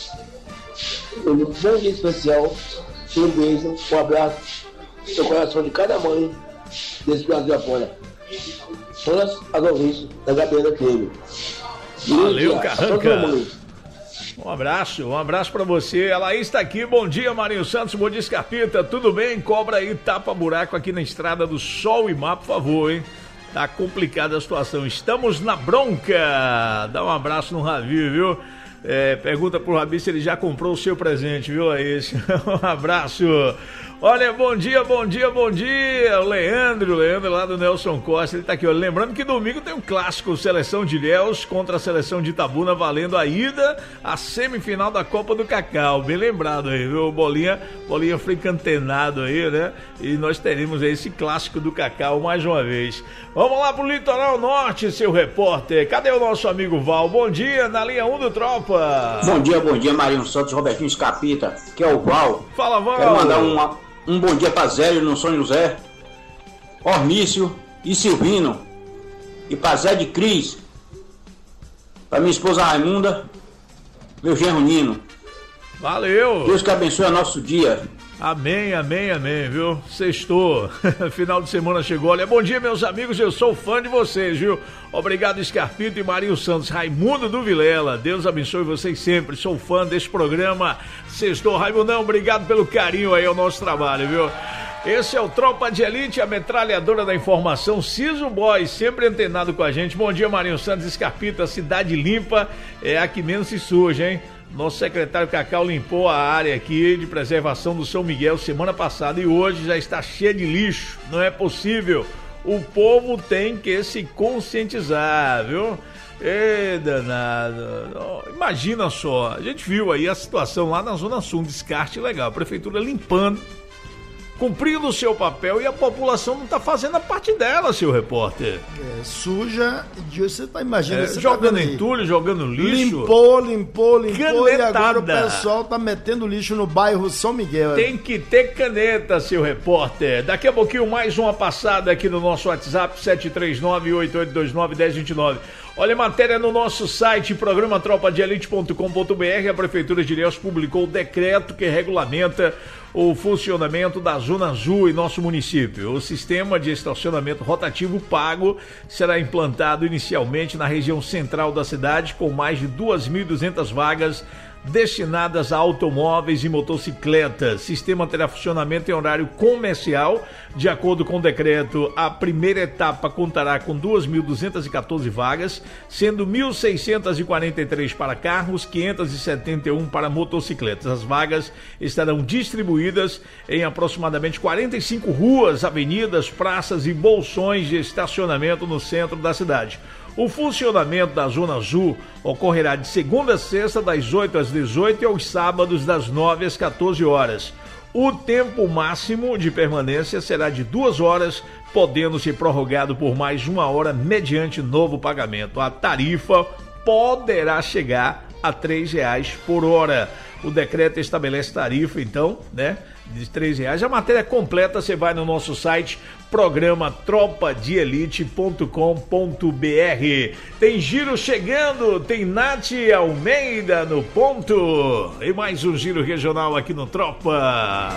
um bom dia especial, um beijo, um abraço no coração de cada mãe desse Brasil afora. Todas as ouvintes da Gabriela F M.
Valeu, Carranca. Um abraço, um abraço pra você. A Laís está aqui, bom dia, Marinho Santos, bom dia, Scarpita, tudo bem? Cobra aí, tapa buraco aqui na estrada do Sol e Mar, por favor, hein? Tá complicada a situação, estamos na bronca. Dá um abraço no Ravi, viu? É, pergunta pro Rabi se ele já comprou o seu presente, viu, Laís? Um abraço. Olha, bom dia, bom dia, bom dia, o Leandro, o Leandro lá do Nelson Costa, ele tá aqui, ó. Lembrando que domingo tem um clássico, Seleção de Ilhéus contra a Seleção de Itabuna, valendo a ida à semifinal da Copa do Cacau, bem lembrado aí, viu, Bolinha, Bolinha fica antenado aí, né, e nós teremos aí esse clássico do Cacau mais uma vez. Vamos lá pro Litoral Norte, seu repórter, cadê o nosso amigo Val? Bom dia, na linha um do Tropa.
Bom dia, bom dia, Marinho Santos, Robertinho Scarpita, que é o Val.
Fala, Val.
Quero mandar uma Um bom dia para Zélio no São José, Ormício e Silvino, e para Zé de Cris, para minha esposa Raimunda, meu genro Nino.
Valeu!
Deus que abençoe o nosso dia.
Amém, amém, amém, viu? Sextou, final de semana chegou. Olha, bom dia, meus amigos, eu sou fã de vocês, viu? Obrigado, Scarpito e Marinho Santos, Raimundo do Vilela, Deus abençoe vocês sempre, sou fã desse programa. Sextou, Raimundão, obrigado pelo carinho aí ao nosso trabalho, viu? Esse é o Tropa de Elite, a metralhadora da informação, Ciso Boy, sempre antenado com a gente. Bom dia, Marinho Santos, Scarpita, cidade limpa é a que menos se suja, hein? Nosso secretário Cacau limpou a área aqui de preservação do São Miguel semana passada e hoje já está cheia de lixo. Não é possível. O povo tem que se conscientizar, viu? Ê, danado. Imagina só, a gente viu aí a situação lá na Zona Sul, um descarte legal. A prefeitura limpando, cumprindo o seu papel e a população não está fazendo a parte dela, seu repórter.
É, suja, você tá imaginando.
É,
você
jogando
tá
entulho, jogando lixo.
Limpou, limpou, limpou
canetada.
E agora o pessoal tá metendo lixo no bairro São Miguel.
Tem que ter caneta, seu repórter. Daqui a pouquinho mais uma passada aqui no nosso WhatsApp, sete três nove, oito oito dois nove, um zero dois nove. Olha, matéria no nosso site, programa tropa de elite ponto com ponto b r. A Prefeitura de Ilhéus publicou o decreto que regulamenta o funcionamento da Zona Azul em nosso município. O sistema de estacionamento rotativo pago será implantado inicialmente na região central da cidade, com mais de duas mil e duzentas vagas destinadas a automóveis e motocicletas. Sistema terá funcionamento em horário comercial. De acordo com o decreto, a primeira etapa contará com duas mil duzentas e quatorze vagas, sendo mil seiscentas e quarenta e três para carros, quinhentas e setenta e um para motocicletas. As vagas estarão distribuídas em aproximadamente quarenta e cinco ruas, avenidas, praças e bolsões de estacionamento no centro da cidade. O funcionamento da Zona Azul ocorrerá de segunda a sexta, das oito às dezoito e aos sábados, das nove às quatorze horas. O tempo máximo de permanência será de duas horas, podendo ser prorrogado por mais uma hora mediante novo pagamento. A tarifa poderá chegar a três reais por hora. O decreto estabelece tarifa, então, né, de três reais. A matéria completa você vai no nosso site, programa tropa de elite ponto com ponto b r. Tem giro chegando, tem Nath Almeida no ponto. E mais um giro regional aqui no Tropa.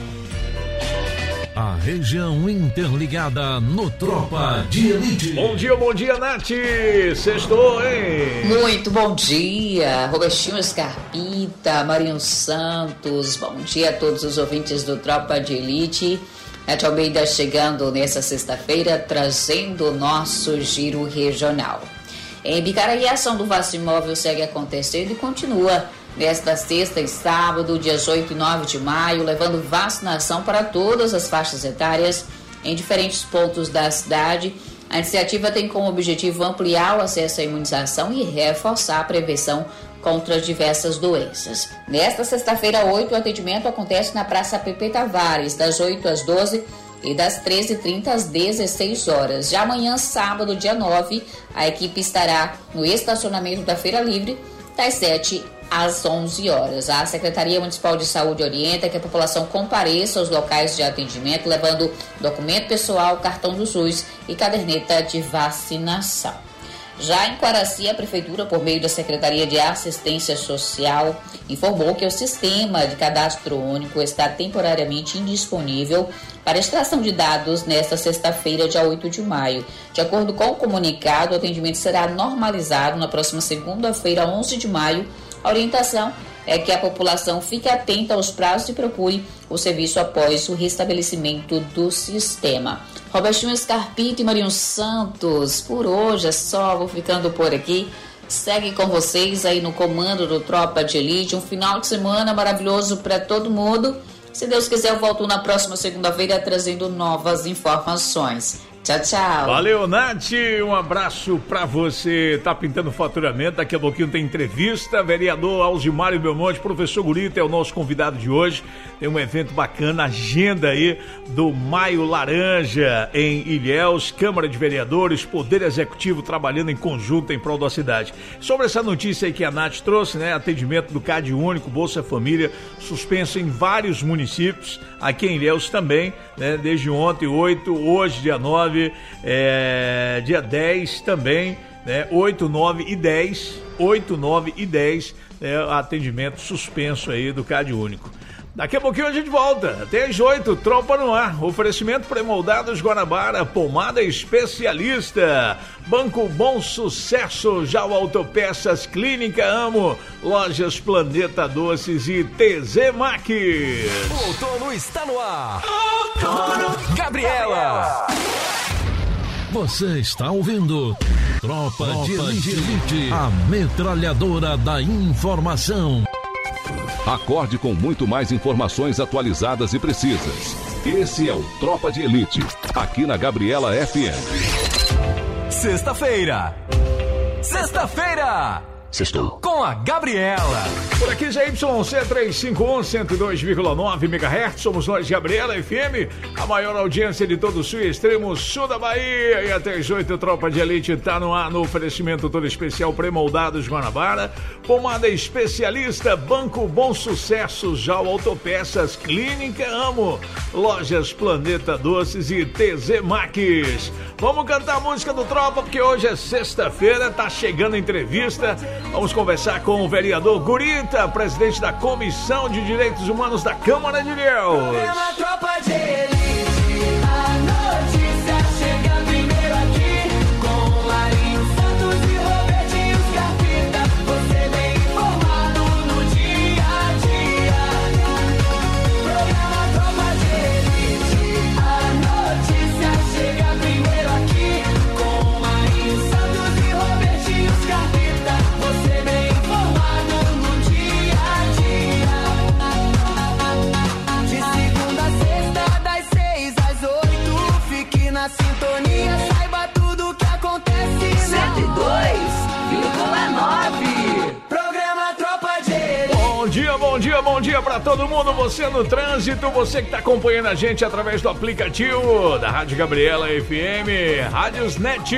A região interligada no Tropa de Elite.
Bom dia, bom dia, Nath. Sextou, hein?
Muito bom dia, Robertinho Scarpita, Marinho Santos. Bom dia a todos os ouvintes do Tropa de Elite. Nath Almeida chegando nessa sexta-feira, trazendo o nosso giro regional. Em Bicaraí, a ação do Vacimóvel segue acontecendo e continua nesta sexta e sábado, dias oito e nove de maio, levando vacinação para todas as faixas etárias em diferentes pontos da cidade. A iniciativa tem como objetivo ampliar o acesso à imunização e reforçar a prevenção contra diversas doenças. Nesta sexta-feira, oito, o atendimento acontece na Praça Pepe Tavares, das oito às doze e das treze e trinta às dezesseis horas. Já amanhã, sábado, dia nove, a equipe estará no estacionamento da Feira Livre, das sete às onze horas. A Secretaria Municipal de Saúde orienta que a população compareça aos locais de atendimento, levando documento pessoal, cartão do SUS e caderneta de vacinação. Já em Quaraci, a Prefeitura, por meio da Secretaria de Assistência Social, informou que o sistema de cadastro único está temporariamente indisponível para extração de dados nesta sexta-feira, dia oito de maio. De acordo com o comunicado, o atendimento será normalizado na próxima segunda-feira, onze de maio. A orientação é que a população fique atenta aos prazos e procure o serviço após o restabelecimento do sistema. Robertinho Scarpita e Marinho Santos, por hoje é só, vou ficando por aqui. Segue com vocês aí no comando do Tropa de Elite. Um final de semana maravilhoso para todo mundo. Se Deus quiser, eu volto na próxima segunda-feira trazendo novas informações. Tchau, tchau.
Valeu, Nath. Um abraço pra você. Tá pintando faturamento. Daqui a pouquinho tem entrevista. Vereador Alzimário Belmonte, professor Gurita é o nosso convidado de hoje. Tem um evento bacana, agenda aí do Maio Laranja em Ilhéus, Câmara de Vereadores, Poder Executivo trabalhando em conjunto em prol da cidade. Sobre essa notícia aí que a Nath trouxe, né? Atendimento do C A D Único, Bolsa Família, suspenso em vários municípios. Aqui em Ilhéus também, né? Desde ontem, oito, hoje, dia nove, é, dia dez também, né? oito, nove e dez, oito, nove e dez, é, atendimento suspenso aí do C A D Único. Daqui a pouquinho a gente volta, até às oito, Tropa no Ar, oferecimento pré-moldados Guanabara, pomada especialista, Banco Bom Sucesso, Jau Autopeças, Clínica Amo, Lojas Planeta Doces e T Z Max.
O outono está no ar. Outono, Gabriela.
Você está ouvindo Tropa, Tropa de Elite, Elite, a metralhadora da informação.
Acorde com muito mais informações atualizadas e precisas. Esse é o Tropa de Elite, aqui na Gabriela F M.
Sexta-feira. Sexta-feira.
Sextou.
Com a Gabriela.
Por aqui, J Y C trezentos e cinquenta e um, cento e dois vírgula nove megahertz. Somos nós, Gabriela F M, a maior audiência de todo o sul e extremo sul da Bahia. E até as oito, Tropa de Elite está no ar no oferecimento todo especial Pré-Moldados Guanabara, Pomada Especialista, Banco Bom Sucesso, Jal Autopeças, Clínica Amo, Lojas Planeta Doces e T Z Max. Vamos cantar a música do Tropa, porque hoje é sexta-feira, tá chegando a entrevista. Vamos conversar com o vereador Gurita, presidente da Comissão de Direitos Humanos da Câmara de Ilhéus.
Programa Tropa de Elite, a notícia chega primeiro aqui, com Marinho Santos e Robertinho Scarpita, você bem informado no dia a dia. Programa Tropa de Elite, a notícia chega primeiro aqui, com Marinho Santos e Robertinho Scarpita, você bem informado no dia a dia. De segunda a sexta, das seis às oito, fique na sintonia, saiba tudo que acontece. cento e dois vírgula nove. Programa Tropa de Elite.
Bom dia, bom dia, bom dia pra todo mundo. Você no trânsito, você que tá acompanhando a gente através do aplicativo da Rádio Gabriela F M, Rádios Net.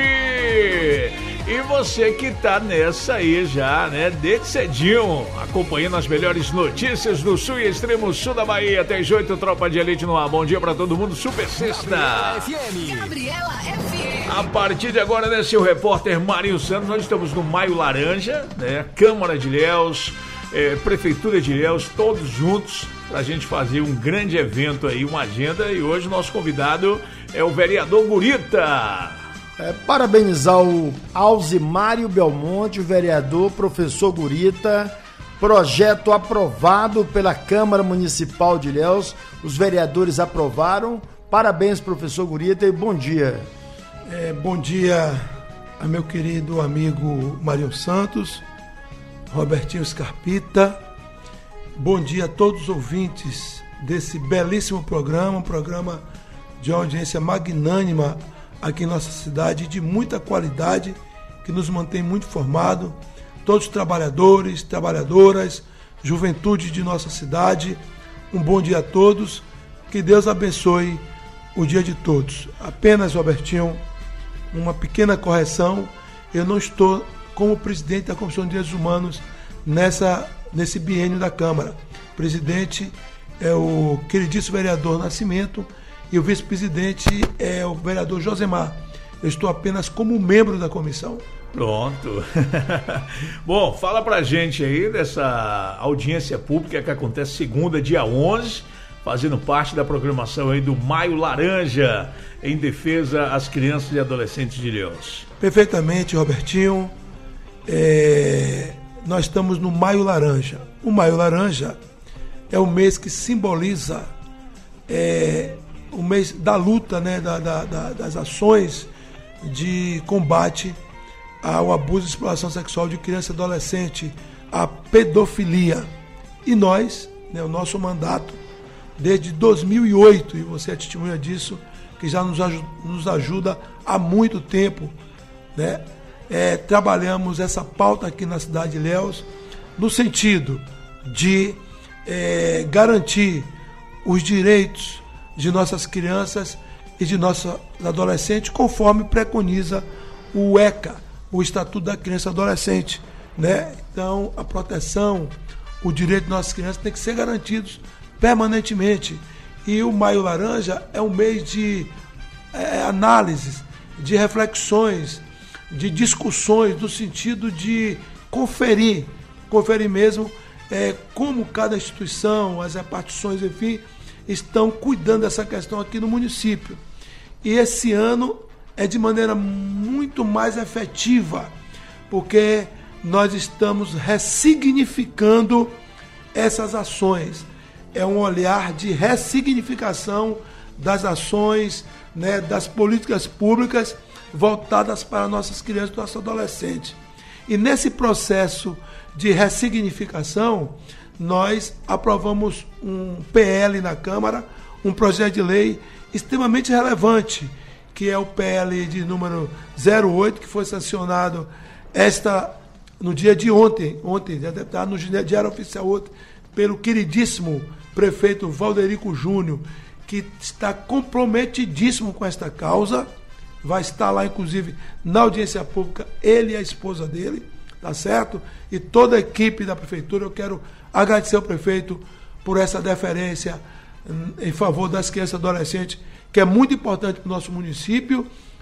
E você que tá nessa aí já, né, desde cedinho, acompanhando as melhores notícias do sul e extremo sul da Bahia. Até as oito, Tropa de Elite no ar. Bom dia pra todo mundo, super sexta.
Gabriela F M.
A partir de agora, né, seu repórter Marinho Santos, nós estamos no Maio Laranja, né, Câmara de Ilhéus, é, Prefeitura de Ilhéus, todos juntos pra gente fazer um grande evento aí, uma agenda. E hoje o nosso convidado é o vereador Gurita.
É, parabenizar o Alzimário Belmonte, o vereador, professor Gurita, projeto aprovado pela Câmara Municipal de Ilhéus, os vereadores aprovaram, parabéns, professor Gurita, e bom dia.
É, bom dia a meu querido amigo Marinho Santos, Robertinho Scarpita, bom dia a todos os ouvintes desse belíssimo programa, um programa de audiência magnânima aqui em nossa cidade, de muita qualidade, que nos mantém muito informado, todos os trabalhadores, trabalhadoras, juventude de nossa cidade, um bom dia a todos, que Deus abençoe o dia de todos. Apenas, Robertinho, uma pequena correção, eu não estou como presidente da Comissão de Direitos Humanos nessa, nesse biênio da Câmara. O presidente é o queridíssimo vereador Nascimento, e o vice-presidente é o vereador Josemar. Eu estou apenas como membro da comissão.
Pronto. Bom, fala pra gente aí dessa audiência pública que acontece segunda, dia onze, fazendo parte da programação aí do Maio Laranja, em defesa às crianças e adolescentes de Ilhéus.
Perfeitamente, Robertinho. É... Nós estamos no Maio Laranja. O Maio Laranja é o mês que simboliza é... o mês da luta, né, da, da, da, das ações de combate ao abuso e exploração sexual de criança e adolescente, a pedofilia. E nós, né, o nosso mandato, desde dois mil e oito, e você é testemunha disso, que já nos ajuda, nos ajuda há muito tempo, né, é, trabalhamos essa pauta aqui na cidade de Ilhéus, no sentido de é, garantir os direitos de nossas crianças e de nossos adolescentes, conforme preconiza o ECA, o Estatuto da Criança e Adolescente, né? Então, a proteção, o direito de nossas crianças tem que ser garantidos permanentemente. E o Maio Laranja é um mês de é, análises, de reflexões, de discussões, no sentido de conferir, conferir mesmo é, como cada instituição, as repartições, enfim, estão cuidando dessa questão aqui no município. E esse ano é de maneira muito mais efetiva, porque nós estamos ressignificando essas ações. É um olhar de ressignificação das ações, né, das políticas públicas voltadas para nossas crianças e nossos adolescentes. E nesse processo de ressignificação, nós aprovamos um P L na Câmara, um projeto de lei extremamente relevante, que é o P L de número zero oito, que foi sancionado esta, no dia de ontem, ontem, já deve estar no Diário Oficial ontem, pelo queridíssimo prefeito Valderico Júnior, que está comprometidíssimo com esta causa, vai estar lá, inclusive, na audiência pública, ele e a esposa dele, tá certo? E toda a equipe da prefeitura. Eu quero agradecer ao prefeito por essa deferência em favor das crianças e adolescentes, que é muito importante para o nosso município,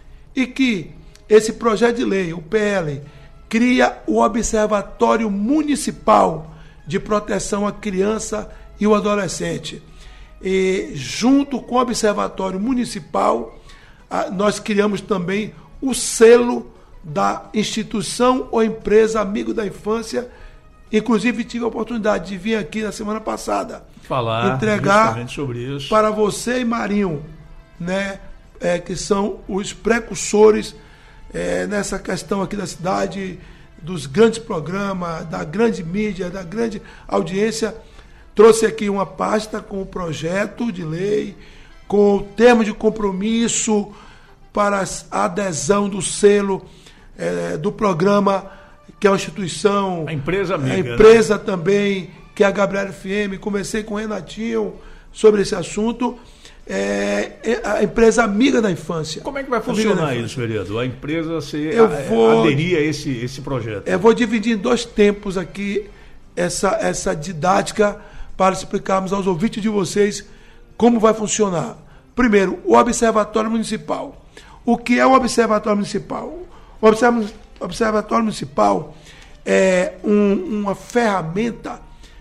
e que esse projeto de lei, o P L, cria o Observatório Municipal de Proteção à Criança e o Adolescente. E, junto com o Observatório Municipal, nós criamos também o selo da instituição ou empresa Amigo da Infância. Inclusive, tive a oportunidade de vir aqui na semana passada
falar
entregar
sobre isso
para você e Marinho, né, é, que são os precursores é, nessa questão aqui da cidade, dos grandes programas, da grande mídia, da grande audiência. Trouxe aqui uma pasta com o projeto de lei, com o termo de compromisso para a adesão do selo é, do programa, que é uma instituição,
a empresa amiga,
a empresa
né?
também, que é a Gabriela F M. Conversei com o Renatinho sobre esse assunto. É, é a empresa amiga da infância.
Como é que vai funcionar isso, vereador? A empresa se
eu vou,
aderir a esse, esse projeto?
Eu vou dividir em dois tempos aqui essa, essa didática para explicarmos aos ouvintes de vocês como vai funcionar. Primeiro, o Observatório Municipal. O que é o Observatório Municipal? O Observatório Municipal é um, uma ferramenta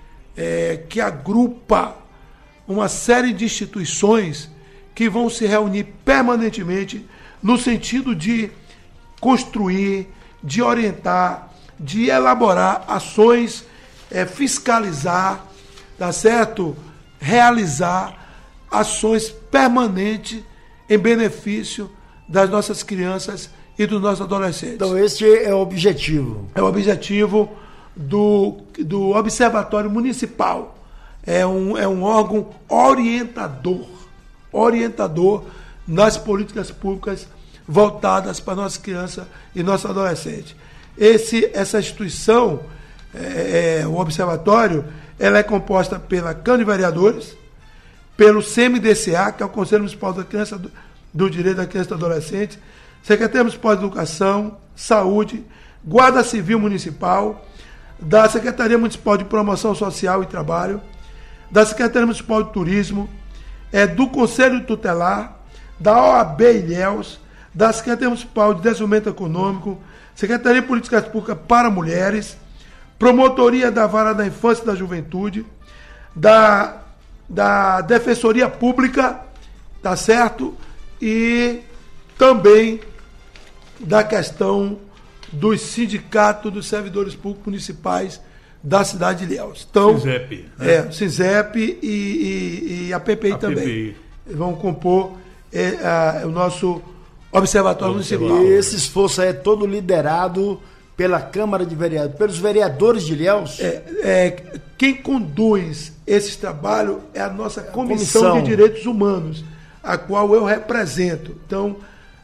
é, que agrupa uma série de instituições que vão se reunir permanentemente no sentido de construir, de orientar, de elaborar ações, é, fiscalizar, tá certo? Realizar ações permanentes em benefício das nossas crianças e dos nossos adolescentes.
Então este é o objetivo.
É o objetivo do, do Observatório Municipal. É um, é um órgão orientador, orientador nas políticas públicas voltadas para nossas crianças e nossos adolescentes. Esse, essa instituição, é, é, o Observatório, ela é composta pela Câmara de Vereadores, pelo C M D C A, que é o Conselho Municipal da Criança, do, do Direito da Criança e do Adolescente, Secretaria Municipal de Educação, Saúde, Guarda Civil Municipal, da Secretaria Municipal de Promoção Social e Trabalho, da Secretaria Municipal de Turismo, é, do Conselho Tutelar, da O A B Ilhéus, da Secretaria Municipal de Desenvolvimento Econômico, Secretaria de Políticas Públicas para Mulheres, Promotoria da Vara da Infância e da Juventude, da, da Defensoria Pública, tá certo? E também da questão dos sindicatos dos servidores públicos municipais da cidade de Ilhéus. Então,
SINSEP,
né? É, SINSEP e, e, e a P P I
a
também.
P P I.
Vão compor é, a, o nosso Observatório Municipal.
E esse esforço é todo liderado pela Câmara de Vereadores, pelos vereadores de Ilhéus?
É, é, quem conduz esse trabalho é a nossa Comissão,
Comissão
de Direitos Humanos, a qual eu represento. Então,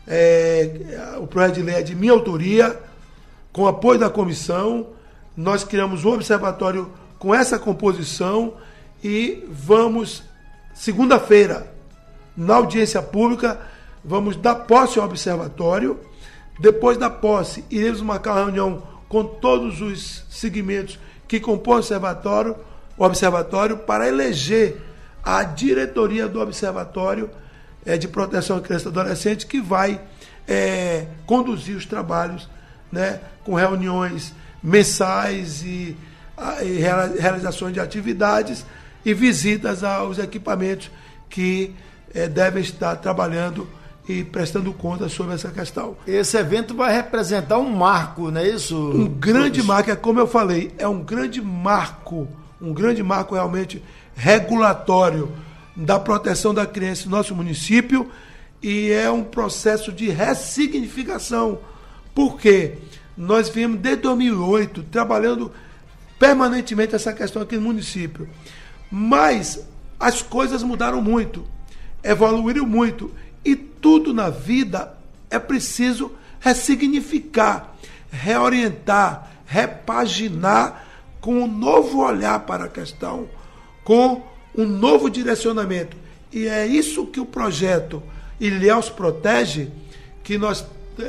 é, o projeto de lei é de minha autoria, com apoio da comissão. Nós criamos um observatório com essa composição e vamos, segunda-feira, na audiência pública, vamos dar posse ao observatório. Depois da posse, iremos marcar uma reunião com todos os segmentos que compõem o observatório, o observatório para eleger a diretoria do observatório é, de proteção à criança e adolescente, que vai é, conduzir os trabalhos, né, com reuniões mensais e, e realizações de atividades e visitas aos equipamentos que é, devem estar trabalhando e prestando conta sobre essa questão.
Esse evento vai representar um marco, não é isso?
Um grande marco, é como eu falei, é um grande marco, um grande marco realmente regulatório da proteção da criança no nosso município, e é um processo de ressignificação. Por quê? Nós viemos desde dois mil e oito trabalhando permanentemente essa questão aqui no município. Mas as coisas mudaram muito, evoluíram muito, e tudo na vida é preciso ressignificar, reorientar, repaginar com um novo olhar para a questão, com um novo direcionamento. E é isso que o projeto Ilhéus Protege, que nós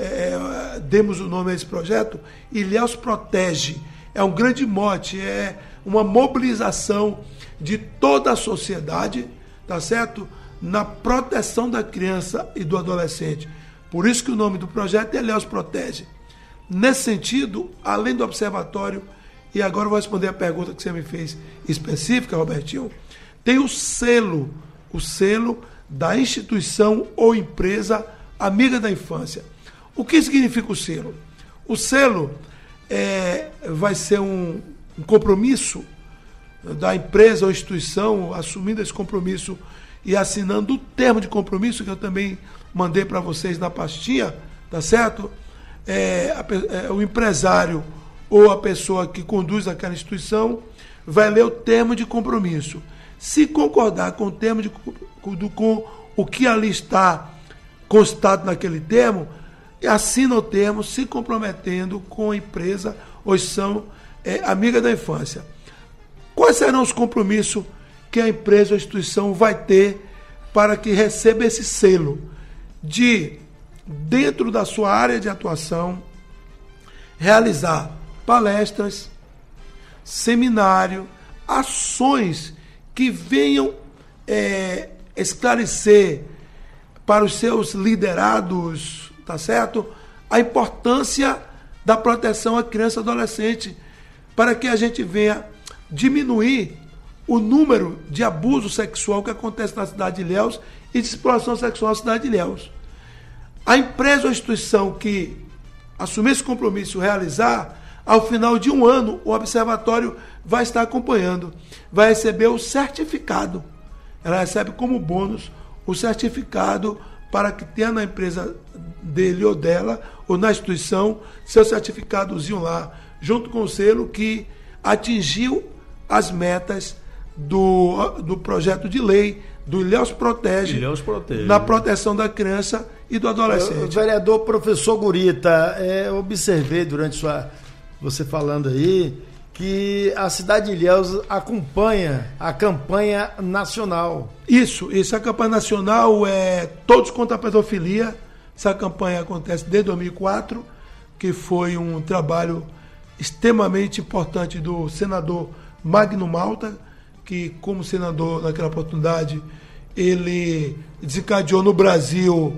é, demos o nome a esse projeto, Ilhéus Protege, é um grande mote, é uma mobilização de toda a sociedade, tá certo? Na proteção da criança e do adolescente. Por isso que o nome do projeto é Ilhéus Protege. Nesse sentido, além do observatório, e agora eu vou responder a pergunta que você me fez específica, Robertinho, tem o selo, o selo da instituição ou empresa amiga da infância. O que significa o selo? O selo é, vai ser um, um compromisso da empresa ou instituição assumindo esse compromisso e assinando o termo de compromisso que eu também mandei para vocês na pastinha, tá certo? É, a, é, o empresário ou a pessoa que conduz aquela instituição vai ler o termo de compromisso. Se concordar com o termo de com o que ali está constado naquele termo, assina o termo se comprometendo com a empresa ou são é, amiga da infância. Quais serão os compromissos que a empresa ou a instituição vai ter para que receba esse selo? De, dentro da sua área de atuação, realizar palestras, seminário, ações que venham é, esclarecer para os seus liderados, tá certo? A importância da proteção à criança e adolescente, para que a gente venha diminuir o número de abuso sexual que acontece na cidade de Ilhéus e de exploração sexual na cidade de Ilhéus. A empresa ou instituição que assumir esse compromisso e realizar, ao final de um ano, o observatório vai estar acompanhando, vai receber o certificado. Ela recebe como bônus o certificado para que tenha na empresa dele ou dela, ou na instituição, seu certificadozinho lá, junto com o selo que atingiu as metas do, do projeto de lei do Ilhéus Protege,
Ilhéus Protege,
na proteção da criança e do adolescente.
O vereador professor Gurita, é, observei durante sua, você falando aí, que a cidade de Ilhéus acompanha a campanha nacional.
Isso, isso, a campanha nacional é Todos contra a Pedofilia. Essa campanha acontece desde dois mil e quatro, que foi um trabalho extremamente importante do senador Magno Malta, que como senador naquela oportunidade, ele desencadeou no Brasil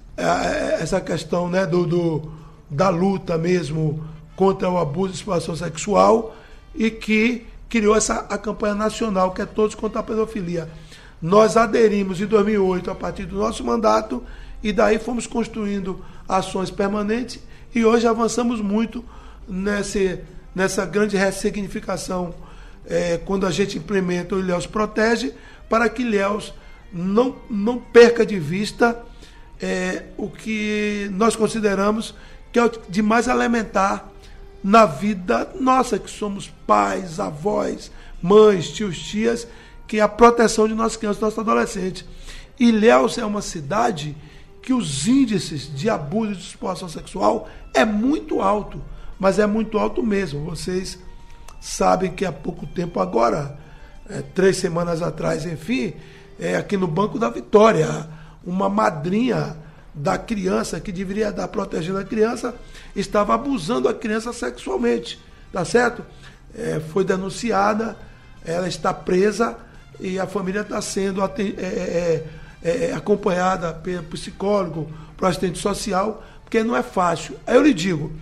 essa questão, né, do, do, da luta mesmo contra o abuso e exploração sexual, e que criou essa a campanha nacional, que é Todos contra a Pedofilia. Nós aderimos em dois mil e oito a partir do nosso mandato, e daí fomos construindo ações permanentes, e hoje avançamos muito nesse, nessa grande ressignificação, é, quando a gente implementa o Ilhéus Protege, para que Ilhéus não, não perca de vista é, o que nós consideramos que é o de mais elementar na vida nossa, que somos pais, avós, mães, tios, tias, que é a proteção de nossas crianças e nossos adolescentes. Ilhéus é uma cidade que os índices de abuso e de exploração sexual é muito alto, mas é muito alto mesmo. Vocês sabem que há pouco tempo agora, é, três semanas atrás, enfim, é, aqui no Banco da Vitória, uma madrinha da criança que deveria estar protegendo a criança estava abusando a criança sexualmente, tá certo? É, foi denunciada, ela está presa e a família está sendo aten- é, é, é, acompanhada pelo psicólogo, pelo assistente social, porque não é fácil. Aí eu lhe digo,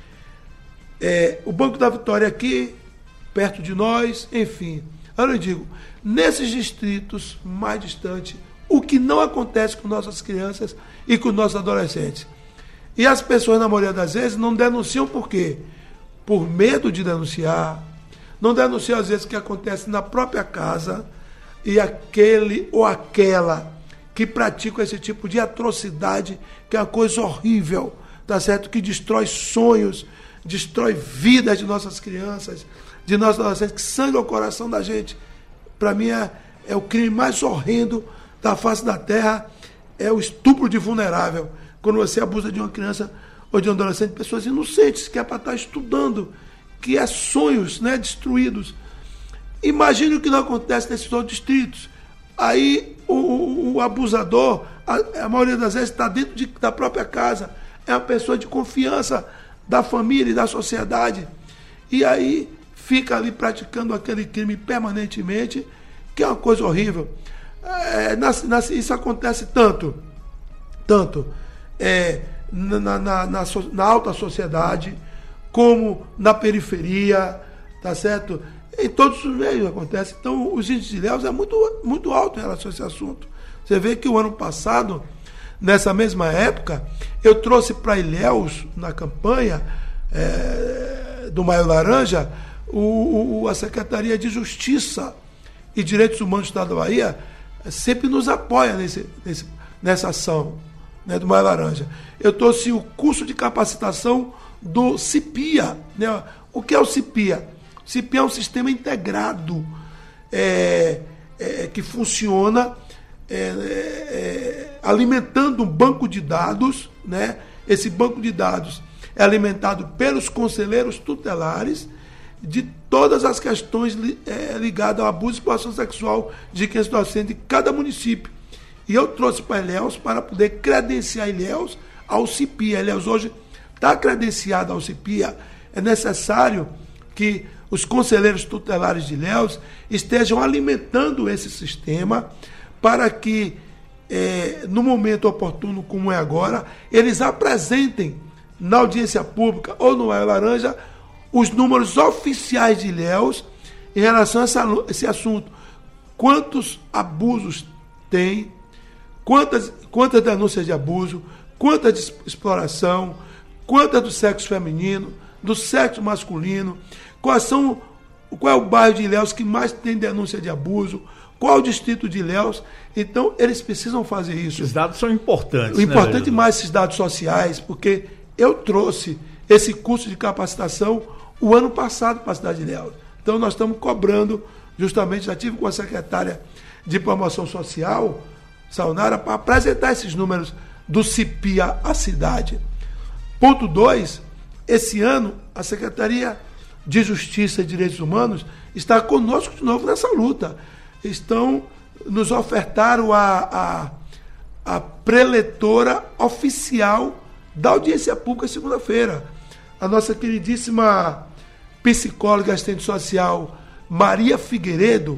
é, o Banco da Vitória aqui, perto de nós, enfim. Aí eu lhe digo, nesses distritos mais distantes, o que não acontece com nossas crianças e com nossos adolescentes. E as pessoas, na maioria das vezes, não denunciam por quê? Por medo de denunciar, não denunciam às vezes o que acontece na própria casa, e aquele ou aquela que praticam esse tipo de atrocidade, que é uma coisa horrível, tá certo? Que destrói sonhos, destrói vidas de nossas crianças, de nossos adolescentes, que sangra o coração da gente. Para mim é, é o crime mais horrendo da face da terra, é o estupro de vulnerável. Quando você abusa de uma criança ou de um adolescente, pessoas inocentes, que é para estar estudando, que é sonhos, né, destruídos. Imagine o que não acontece nesses outros distritos. Aí o, o, o abusador, a, a maioria das vezes, está dentro de, da própria casa. É uma pessoa de confiança da família e da sociedade. E aí fica ali praticando aquele crime permanentemente, que é uma coisa horrível. É, na, na, isso acontece tanto, tanto é, na, na, na, na, na alta sociedade, como na periferia, tá certo? Em todos os meios acontece. Então, os índices de Ilhéus é muito, muito alto em relação a esse assunto. Você vê que o ano passado, nessa mesma época, eu trouxe para Ilhéus, na campanha é, do Maio Laranja, o, o, a Secretaria de Justiça e Direitos Humanos do Estado da Bahia sempre nos apoia nesse, nesse, nessa ação, né, do Maio Laranja. Eu trouxe o curso de capacitação do CIPIA. Né? O que é o CIPIA? O CIPIA é um sistema integrado é, é, que funciona é, é, alimentando um banco de dados. Né? Esse banco de dados é alimentado pelos conselheiros tutelares de todas as questões li, é, ligadas ao abuso e exploração sexual de quem está sendo em cada município. E eu trouxe para Ilhéus para poder credenciar Ilhéus ao CIPIA. Ilhéus hoje está credenciado ao CIPIA. É necessário que os conselheiros tutelares de Ilhéus estejam alimentando esse sistema para que, é, no momento oportuno como é agora, eles apresentem na audiência pública ou no Maio Laranja os números oficiais de Ilhéus em relação a essa, esse assunto. Quantos abusos tem, quantas, quantas denúncias de abuso, quantas de exploração, quantas do sexo feminino, do sexo masculino, quais são, qual é o bairro de Ilhéus que mais tem denúncia de abuso, qual é o distrito de Ilhéus. Então, eles precisam fazer isso.
Esses dados são importantes.
O importante, né, mais esses dados sociais, porque eu trouxe esse curso de capacitação o ano passado para a cidade de Ilhéus. Então, nós estamos cobrando, justamente, já tive com a secretária de Promoção Social, Saunara, para apresentar esses números do CIPIA à cidade. Ponto dois, esse ano, a Secretaria de Justiça e Direitos Humanos está conosco de novo nessa luta. Estão, nos ofertaram a, a, a preletora oficial da audiência pública segunda-feira. A nossa queridíssima psicóloga e assistente social Maria Figueiredo,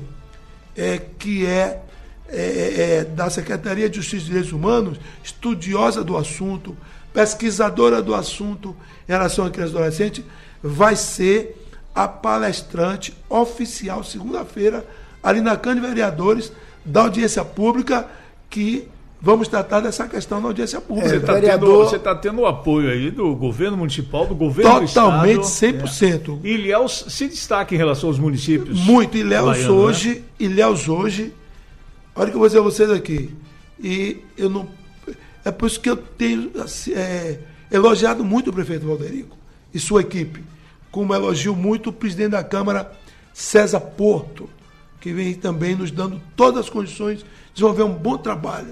é, que é, é, é da Secretaria de Justiça e Direitos Humanos, estudiosa do assunto, pesquisadora do assunto em relação à criança e adolescente, vai ser a palestrante oficial segunda-feira ali na Câmara de Vereadores da audiência pública, que vamos tratar dessa questão na audiência pública.
Você está vereador... tendo, tá tendo o apoio aí do governo municipal, do governo do estado.
Totalmente, cem por cento.
É. Ilhéus se destaca em relação aos municípios?
Muito. Ilhéus hoje, né? Ilhéus hoje, olha o que eu vou dizer a vocês aqui, e eu não... É por isso que eu tenho é, elogiado muito o prefeito Valderico e sua equipe, como elogio muito o presidente da Câmara, César Porto, que vem também nos dando todas as condições de desenvolver um bom trabalho.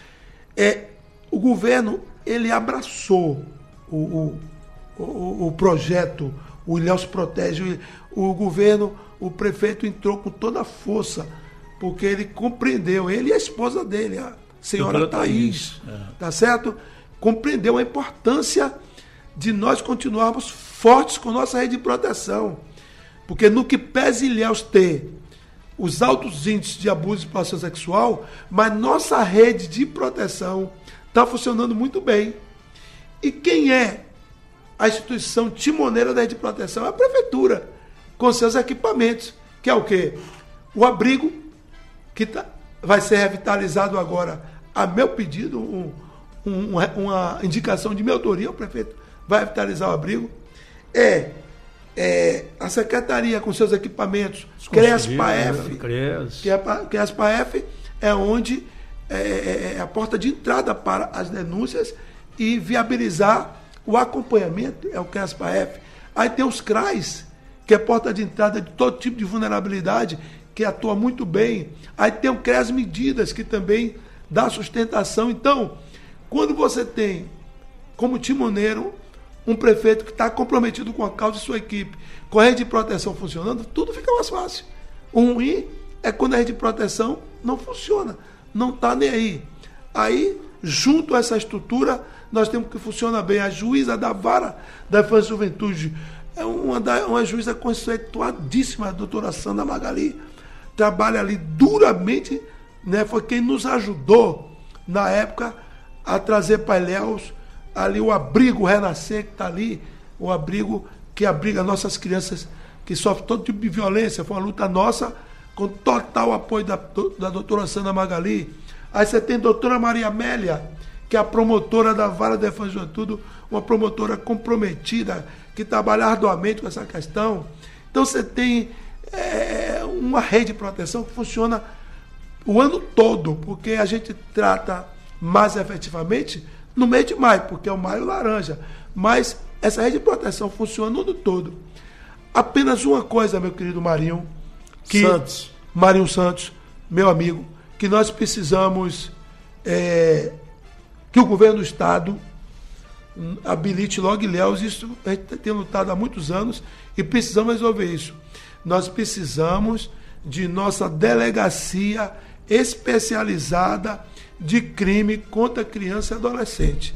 É, o governo, ele abraçou o, o, o, o projeto, o Ilhéus Protege. O, o governo, o prefeito entrou com toda a força, porque ele compreendeu, ele e a esposa dele, a senhora Thaís, é. Tá certo? Compreendeu a importância de nós continuarmos fortes com nossa rede de proteção. Porque no que pese Ilhéus ter os altos índices de abuso e exploração sexual, mas nossa rede de proteção está funcionando muito bem. E quem é a instituição timoneira da rede de proteção? É a prefeitura, com seus equipamentos, que é o quê? O abrigo, que tá, vai ser revitalizado agora, a meu pedido, um, um, uma indicação de minha autoria, o prefeito vai revitalizar o abrigo. É... É, a secretaria com seus equipamentos, CREASPAEF, que é, CREASPAEF é onde é, é a porta de entrada para as denúncias e viabilizar o acompanhamento, é o CREASPA-F. Aí tem os C R A S, que é porta de entrada de todo tipo de vulnerabilidade, que atua muito bem. Aí tem o CREAS Medidas, que também dá sustentação. Então, quando você tem como timoneiro um prefeito que está comprometido com a causa de sua equipe, com a rede de proteção funcionando, tudo fica mais fácil. O ruim é quando a rede de proteção não funciona, não está nem aí. Aí, junto a essa estrutura, nós temos que funcionar bem. A juíza da vara da infância e juventude é uma, da, uma juíza conceituadíssima, a doutora Sandra Magali, trabalha ali duramente, né, foi quem nos ajudou, na época, a trazer para Ilhéus ali o abrigo Renascer, que está ali, o abrigo que abriga nossas crianças que sofrem todo tipo de violência. Foi uma luta nossa, com total apoio da, da doutora Sandra Magali. Aí você tem a doutora Maria Amélia, que é a promotora da Vara da Infância e Juventude, uma promotora comprometida, que trabalha arduamente com essa questão. Então você tem é, uma rede de proteção que funciona o ano todo, porque a gente trata mais efetivamente no mês de maio, porque é o maio laranja. Mas essa rede de proteção funciona no ano todo. Apenas uma coisa, meu querido Marinho, que
Santos.
Marinho Santos, meu amigo, que nós precisamos é, que o governo do Estado habilite logo Ilhéus. Isso a gente tem lutado há muitos anos e precisamos resolver isso. Nós precisamos de nossa delegacia especializada de crime contra criança e adolescente.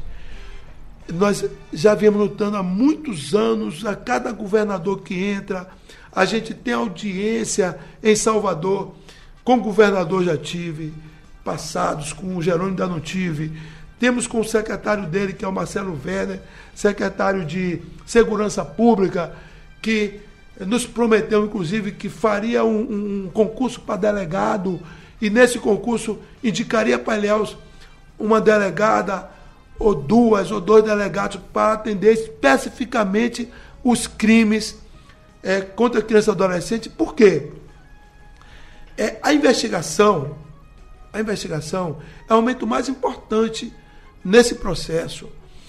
Nós já viemos lutando há muitos anos, a cada governador que entra, a gente tem audiência em Salvador, com o governador já tive, passados, com o Jerônimo ainda não tive, temos com o secretário dele, que é o Marcelo Werner, secretário de Segurança Pública, que nos prometeu, inclusive, que faria um, um concurso para delegado, e nesse concurso indicaria para Ilhéus uma delegada, ou duas, ou dois delegados, para atender especificamente os crimes é, contra criança e adolescente. Por quê? É, a investigação, a investigação é o momento mais importante nesse processo.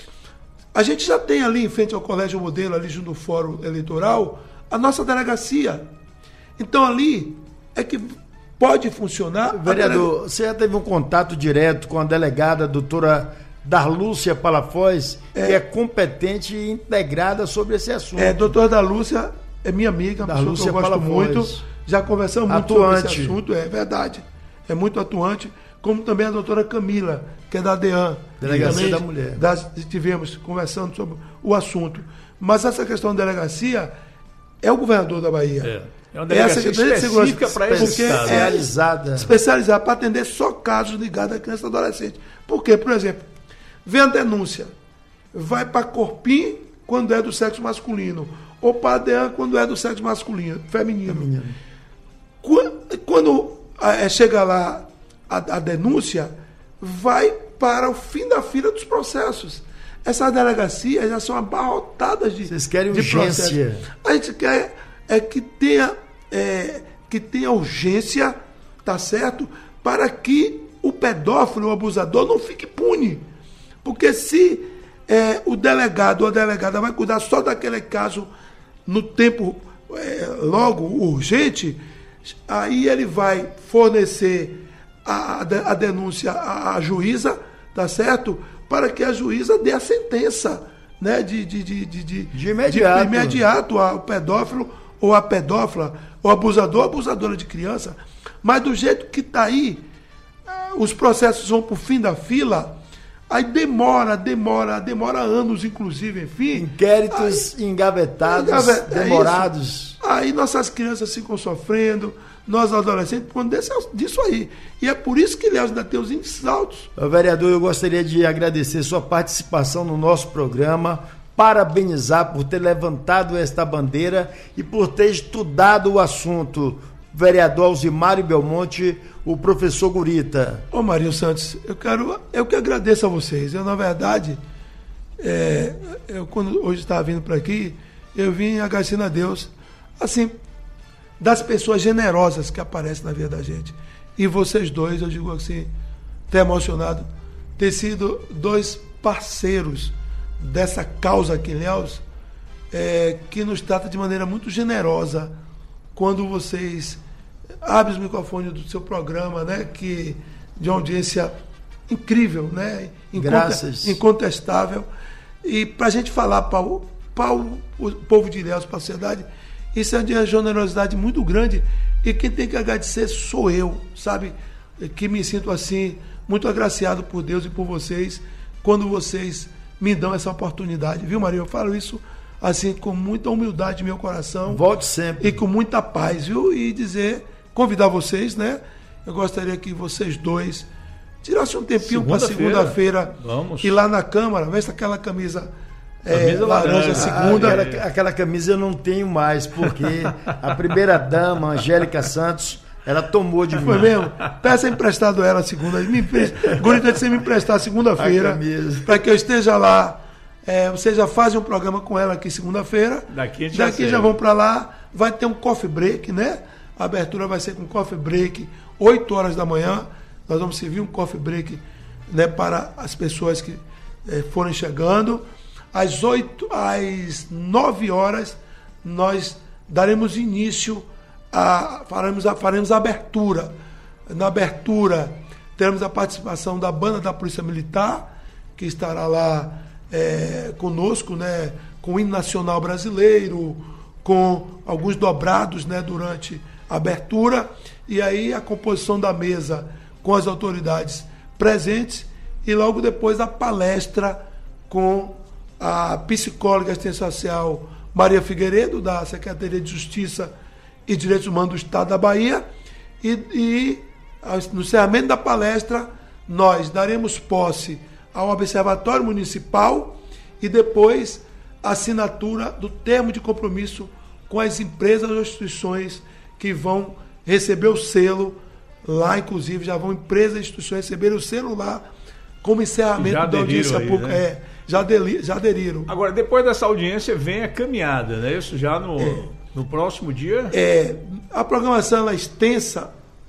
A gente já tem ali, em frente ao Colégio Modelo, ali junto do Fórum Eleitoral, a nossa delegacia. Então ali é que pode funcionar.
Vereador,
delega...
você já teve um contato direto com a delegada, a doutora Darlúcia Palafoz, é, que é competente e integrada sobre esse assunto.
É, doutora Darlúcia é minha amiga, uma pessoa que eu gosto
Palafoz.
muito. Já conversamos muito
atuante.
sobre esse assunto, é verdade. É muito atuante. Como também a doutora Camila, que é da DEAN.
Delegacia da Mulher.
Das, tivemos conversando sobre o assunto. Mas essa questão da delegacia é o governador da Bahia.
É. É uma delegacia é específica para esse caso.
Especializada.
É especializada para atender só casos ligados à criança e adolescente. Por quê? Por exemplo, vem a denúncia, vai para Corpim quando é do sexo masculino, ou para a DEAN quando é do sexo masculino, feminino. feminino. Quando, quando é, chega lá a, a denúncia, vai para o fim da fila dos processos. Essas delegacias já são abarrotadas de,
Vocês querem
de
urgência.
processos. A gente quer é que tenha, é, que tenha urgência, tá certo? Para que o pedófilo, o abusador, não fique impune. Porque se é, o delegado ou a delegada vai cuidar só daquele caso no tempo é, logo urgente, aí ele vai fornecer a, a denúncia à, à juíza, tá certo? Para que a juíza dê a sentença, né? De, de, de, de, de,
de imediato,
de imediato ao pedófilo ou a pedófila, ou abusador ou abusadora de criança. Mas do jeito que está aí, os processos vão para o fim da fila, aí demora, demora, demora anos, inclusive, enfim.
Inquéritos aí, engavetados, engavet... demorados.
É aí nossas crianças ficam sofrendo, nós adolescentes, por conta disso aí. E é por isso que Ilhéus ainda tem os índices altos.
Vereador, eu gostaria de agradecer sua participação no nosso programa, parabenizar por ter levantado esta bandeira e por ter estudado o assunto. Vereador Alzimário Belmonte, o professor Gurita.
Ô Marinho Santos, eu quero, eu que agradeço a vocês. Eu, na verdade, é, eu quando hoje estava vindo para aqui, eu vim agradecendo a Deus, assim, das pessoas generosas que aparecem na vida da gente. E vocês dois, eu digo assim, até emocionado, ter sido dois parceiros dessa causa aqui em Ilhéus, é, que nos trata de maneira muito generosa quando vocês abrem os microfones do seu programa, né, que, de uma audiência incrível, né,
Graças.
incontestável, e para a gente falar para o, para o, o povo de Ilhéus, para a sociedade, isso é de uma generosidade muito grande, e quem tem que agradecer sou eu, sabe, que me sinto assim, muito agraciado por Deus e por vocês, quando vocês me dão essa oportunidade, viu, Maria? Eu falo isso assim com muita humildade no meu coração.
Volte sempre.
E com muita paz, viu? E dizer, convidar vocês, né? Eu gostaria que vocês dois tirassem um tempinho para segunda-feira
Vamos.
ir lá na Câmara, ver se aquela camisa, é,
Camisa
laranja,
laranja.
segunda.
Ah, aquela, aquela camisa eu não tenho mais, porque a primeira dama, Angélica Santos, ela tomou de mim.
Foi mesmo? Peça emprestado ela segunda. Me empresta, Gurita, de você me emprestar segunda-feira, para que eu esteja lá. É, você já faz um programa com ela aqui segunda-feira.
Daqui, a gente
Daqui
já,
já vão para lá. Vai ter um coffee break, né? A abertura vai ser com coffee break, oito horas da manhã. Nós vamos servir um coffee break, né, para as pessoas que é, forem chegando. Às oito, às nove horas, nós daremos início a faremos a faremos a abertura. Na abertura teremos a participação da banda da Polícia Militar, que estará lá é, conosco, né, com o hino nacional brasileiro, com alguns dobrados, né, durante a abertura, e aí a composição da mesa com as autoridades presentes, e logo depois a palestra com a psicóloga assistência social Maria Figueiredo, da Secretaria de Justiça e Direitos Humanos do Estado da Bahia, e, e no encerramento da palestra nós daremos posse ao Observatório Municipal e depois a assinatura do termo de compromisso com as empresas ou instituições que vão receber o selo lá, inclusive já vão empresas e instituições receber o selo lá como encerramento
Já
da audiência
aí,
pública.
Né?
É, já, adeli, já aderiram.
Agora, depois dessa audiência vem a caminhada, né? Isso já no... É. No próximo dia?
É, a programação ela é extensa.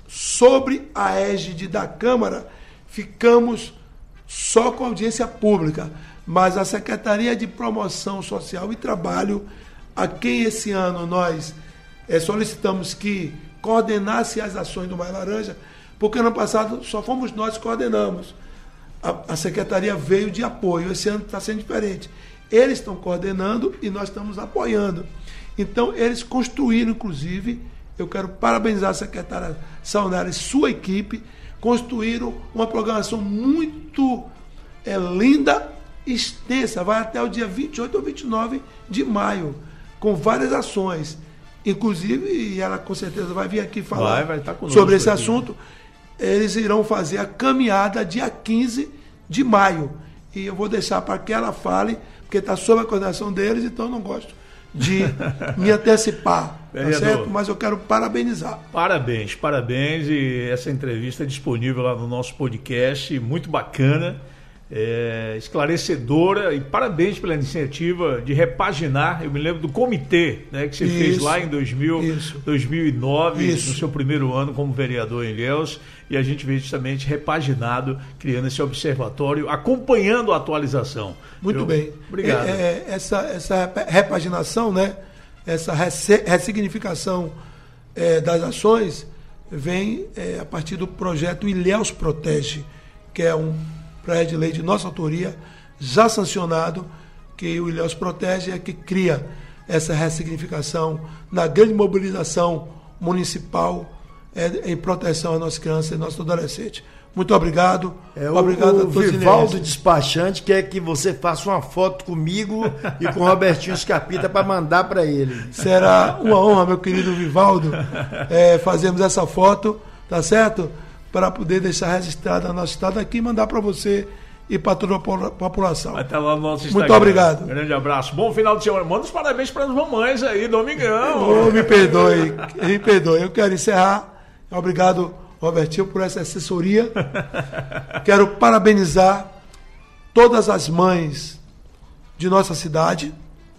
Sobre a égide da Câmara, ficamos só com audiência pública, mas a Secretaria de Promoção Social e Trabalho, a quem esse ano nós é, solicitamos que coordenasse as ações do Maio Laranja, porque ano passado só fomos nós que coordenamos. A, a Secretaria veio de apoio, esse ano está sendo diferente. Eles estão coordenando e nós estamos apoiando. Então, eles construíram, inclusive, eu quero parabenizar a secretária Saunara e sua equipe, construíram uma programação muito é, linda, extensa, vai até o dia vinte e oito ou vinte e nove de maio, com várias ações. Inclusive, e ela com certeza vai vir aqui falar
vai, vai
sobre esse
aqui.
assunto, eles irão fazer a caminhada dia quinze de maio. E eu vou deixar para que ela fale, porque está sob a coordenação deles, então eu não gosto de me antecipar, tá certo? Mas eu quero parabenizar.
Parabéns, parabéns, e essa entrevista é disponível lá no nosso podcast, muito bacana, é, esclarecedora, e parabéns pela iniciativa de repaginar. Eu me lembro do comitê, né, que você
Isso.
fez lá em dois mil,
Isso.
dois mil e nove,
Isso.
no seu primeiro ano como vereador em Ilhéus, e a gente veio justamente repaginado, criando esse observatório, acompanhando a atualização.
Muito
Eu,
bem.
Obrigado.
É, é, essa, essa repaginação, né, essa ressignificação é, das ações vem é, a partir do projeto Ilhéus Protege, que é um projeto de lei de nossa autoria, já sancionado, que o Ilhéus Protege é que cria essa ressignificação na grande mobilização municipal é, em proteção à nossa criança e nosso adolescente. Muito obrigado.
É,
obrigado
o,
a todos.
O Vivaldo Despachante quer que você faça uma foto comigo e com o Robertinho Scarpita para mandar para ele.
Será uma honra, meu querido Vivaldo, é, fazermos essa foto, tá certo? Para poder deixar registrada no nosso estado aqui e mandar para você e para toda a população.
Vai estar lá no nosso Instagram.
Muito obrigado.
Um grande abraço. Bom final de semana. Manda os parabéns para as mamães aí, domingão.
Oh, me perdoe, me perdoe. Eu quero encerrar. Obrigado, Robertinho, por essa assessoria. Quero parabenizar todas as mães de nossa cidade.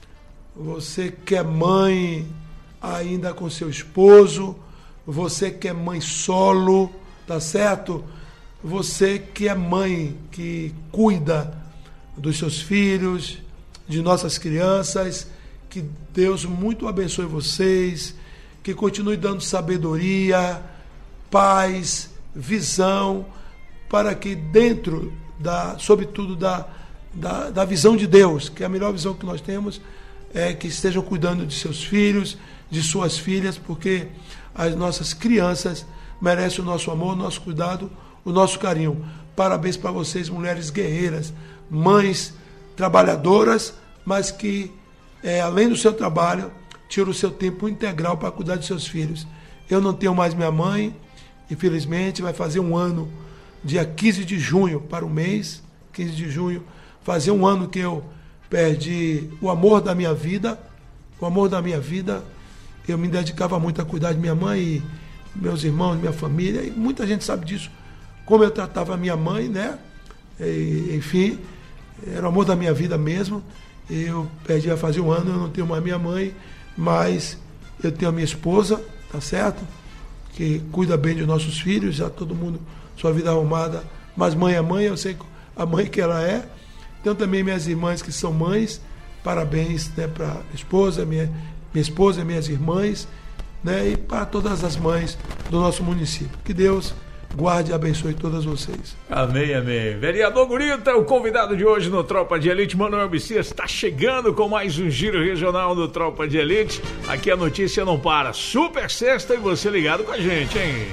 Você que é mãe ainda com seu esposo, você que é mãe solo, tá certo? você que é mãe, que cuida dos seus filhos, de nossas crianças, que Deus muito abençoe vocês, que continue dando sabedoria, paz, visão, para que dentro, da, sobretudo da, da, da visão de Deus, que é a melhor visão que nós temos, é que estejam cuidando de seus filhos, de suas filhas, porque as nossas crianças merecem o nosso amor, o nosso cuidado, o nosso carinho. Parabéns para vocês, mulheres guerreiras, mães trabalhadoras, mas que, é, além do seu trabalho, tiram o seu tempo integral para cuidar de seus filhos. Eu não tenho mais minha mãe, infelizmente, vai fazer um ano, dia quinze de junho para o mês, quinze de junho, fazer um ano que eu perdi o amor da minha vida, o amor da minha vida. Eu me dedicava muito a cuidar de minha mãe e meus irmãos, minha família, e muita gente sabe disso, como eu tratava a minha mãe, né? E, enfim, era o amor da minha vida mesmo. Eu perdi a fazer um ano, eu não tenho mais minha mãe, mas eu tenho a minha esposa, tá certo? Que cuida bem de nossos filhos, já todo mundo, sua vida arrumada, mas mãe é mãe, eu sei a mãe que ela é. Tenho também minhas irmãs que são mães, parabéns, né, para a esposa, minha, minha esposa, minhas irmãs, né, e para todas as mães do nosso município. Que Deus guarde e abençoe todas vocês.
Amém, amém. Vereador Gurita, o convidado de hoje no Tropa de Elite, Manuel Messias, está chegando com mais um giro regional do Tropa de Elite. Aqui a notícia não para. Super sexta e você ligado com a gente, hein?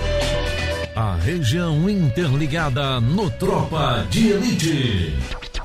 A região interligada no Tropa de Elite.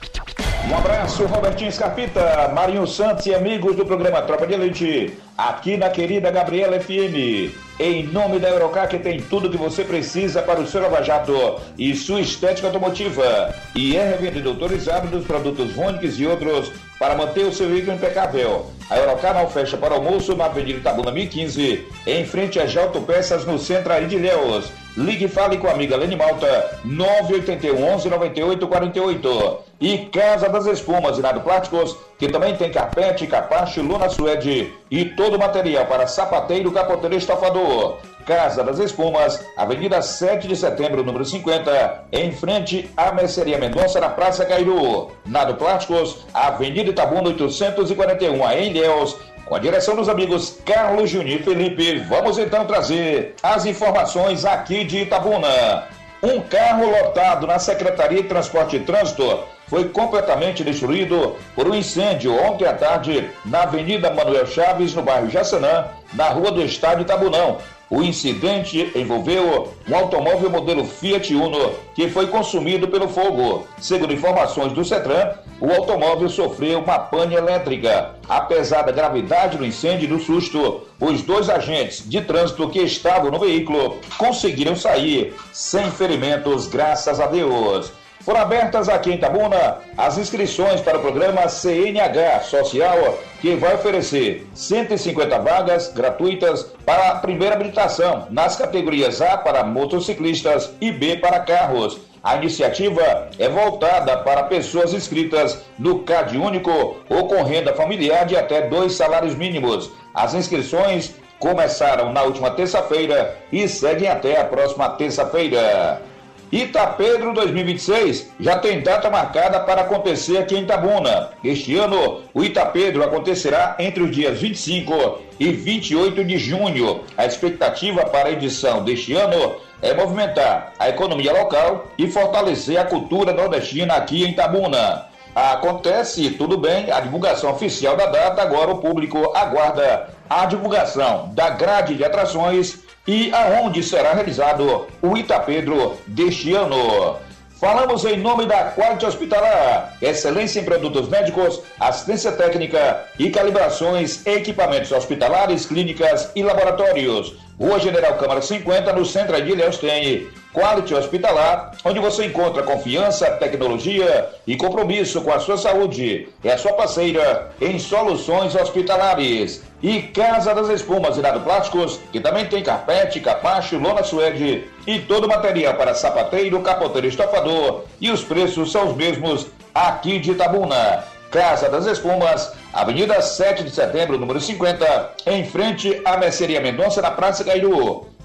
Um abraço, Robertinho Scarpita, Marinho Santos e amigos do programa Tropa de Elite, aqui na querida Gabriela F M. Em nome da Eurocar, que tem tudo que você precisa para o seu lava-jato e sua estética automotiva. E é revendedor autorizado dos produtos Vonix e outros para manter o seu veículo impecável. A Eurocar não fecha para almoço na Avenida Itabuna mil e quinze, em frente às Autopeças, no centro aí de Ilhéus. Ligue e fale com a amiga Lene Malta, nove oito um, onze, nove oito quatro oito. E Casa das Espumas e Nado Plásticos, que também tem carpete, capacho, lona suede e todo o material para sapateiro, capoteiro e estofador. Casa das Espumas, Avenida sete de setembro, número cinquenta, em frente à Mercearia Mendonça, na Praça Cairu. Nado Plásticos, Avenida Itabuna oitocentos e quarenta e um, em Ilhéus, com a direção dos amigos Carlos, Juninho e Felipe. Vamos então trazer as informações aqui de Itabuna. Um carro lotado na Secretaria de Transporte e Trânsito foi completamente destruído por um incêndio ontem à tarde na Avenida Manuel Chaves, no bairro Jaçanã, na rua do Estádio Itabunão. O incidente envolveu um automóvel modelo Fiat Uno que foi consumido pelo fogo. Segundo informações do CETRAN, o automóvel sofreu uma pane elétrica. Apesar da gravidade do incêndio e do susto, os dois agentes de trânsito que estavam no veículo conseguiram sair sem ferimentos, graças a Deus. Foram abertas aqui em Itabuna as inscrições para o programa C N H Social, que vai oferecer cento e cinquenta vagas gratuitas para a primeira habilitação nas categorias A para motociclistas e B para carros. A iniciativa é voltada para pessoas inscritas no Cade Único ou com renda familiar de até dois salários mínimos. As inscrições começaram na última terça-feira e seguem até a próxima terça-feira. Itapedro dois mil e vinte e seis já tem data marcada para acontecer aqui em Itabuna. Este ano, o Itapedro acontecerá entre os dias vinte e cinco e vinte e oito de junho. A expectativa para a edição deste ano é movimentar a economia local e fortalecer a cultura nordestina aqui em Itabuna. Acontece, tudo bem, a divulgação oficial da data, agora o público aguarda a divulgação da grade de atrações e aonde será realizado o Itapedro deste ano. Falamos em nome da Quality Hospitalar, excelência em produtos médicos, assistência técnica e calibrações, equipamentos hospitalares, clínicas e laboratórios. Rua General Câmara cinquenta, no centro de Ilhéus, tem Quality Hospitalar, onde você encontra confiança, tecnologia e compromisso com a sua saúde. É a sua parceira em soluções hospitalares. E Casa das Espumas e Nado Plásticos, que também tem carpete, capacho, lona suede e todo o material para sapateiro, capoteiro e estofador. E os preços são os mesmos aqui de Itabuna. Casa das Espumas, Avenida sete de setembro, número cinquenta, em frente à Mercearia Mendonça, na Praça Cairu.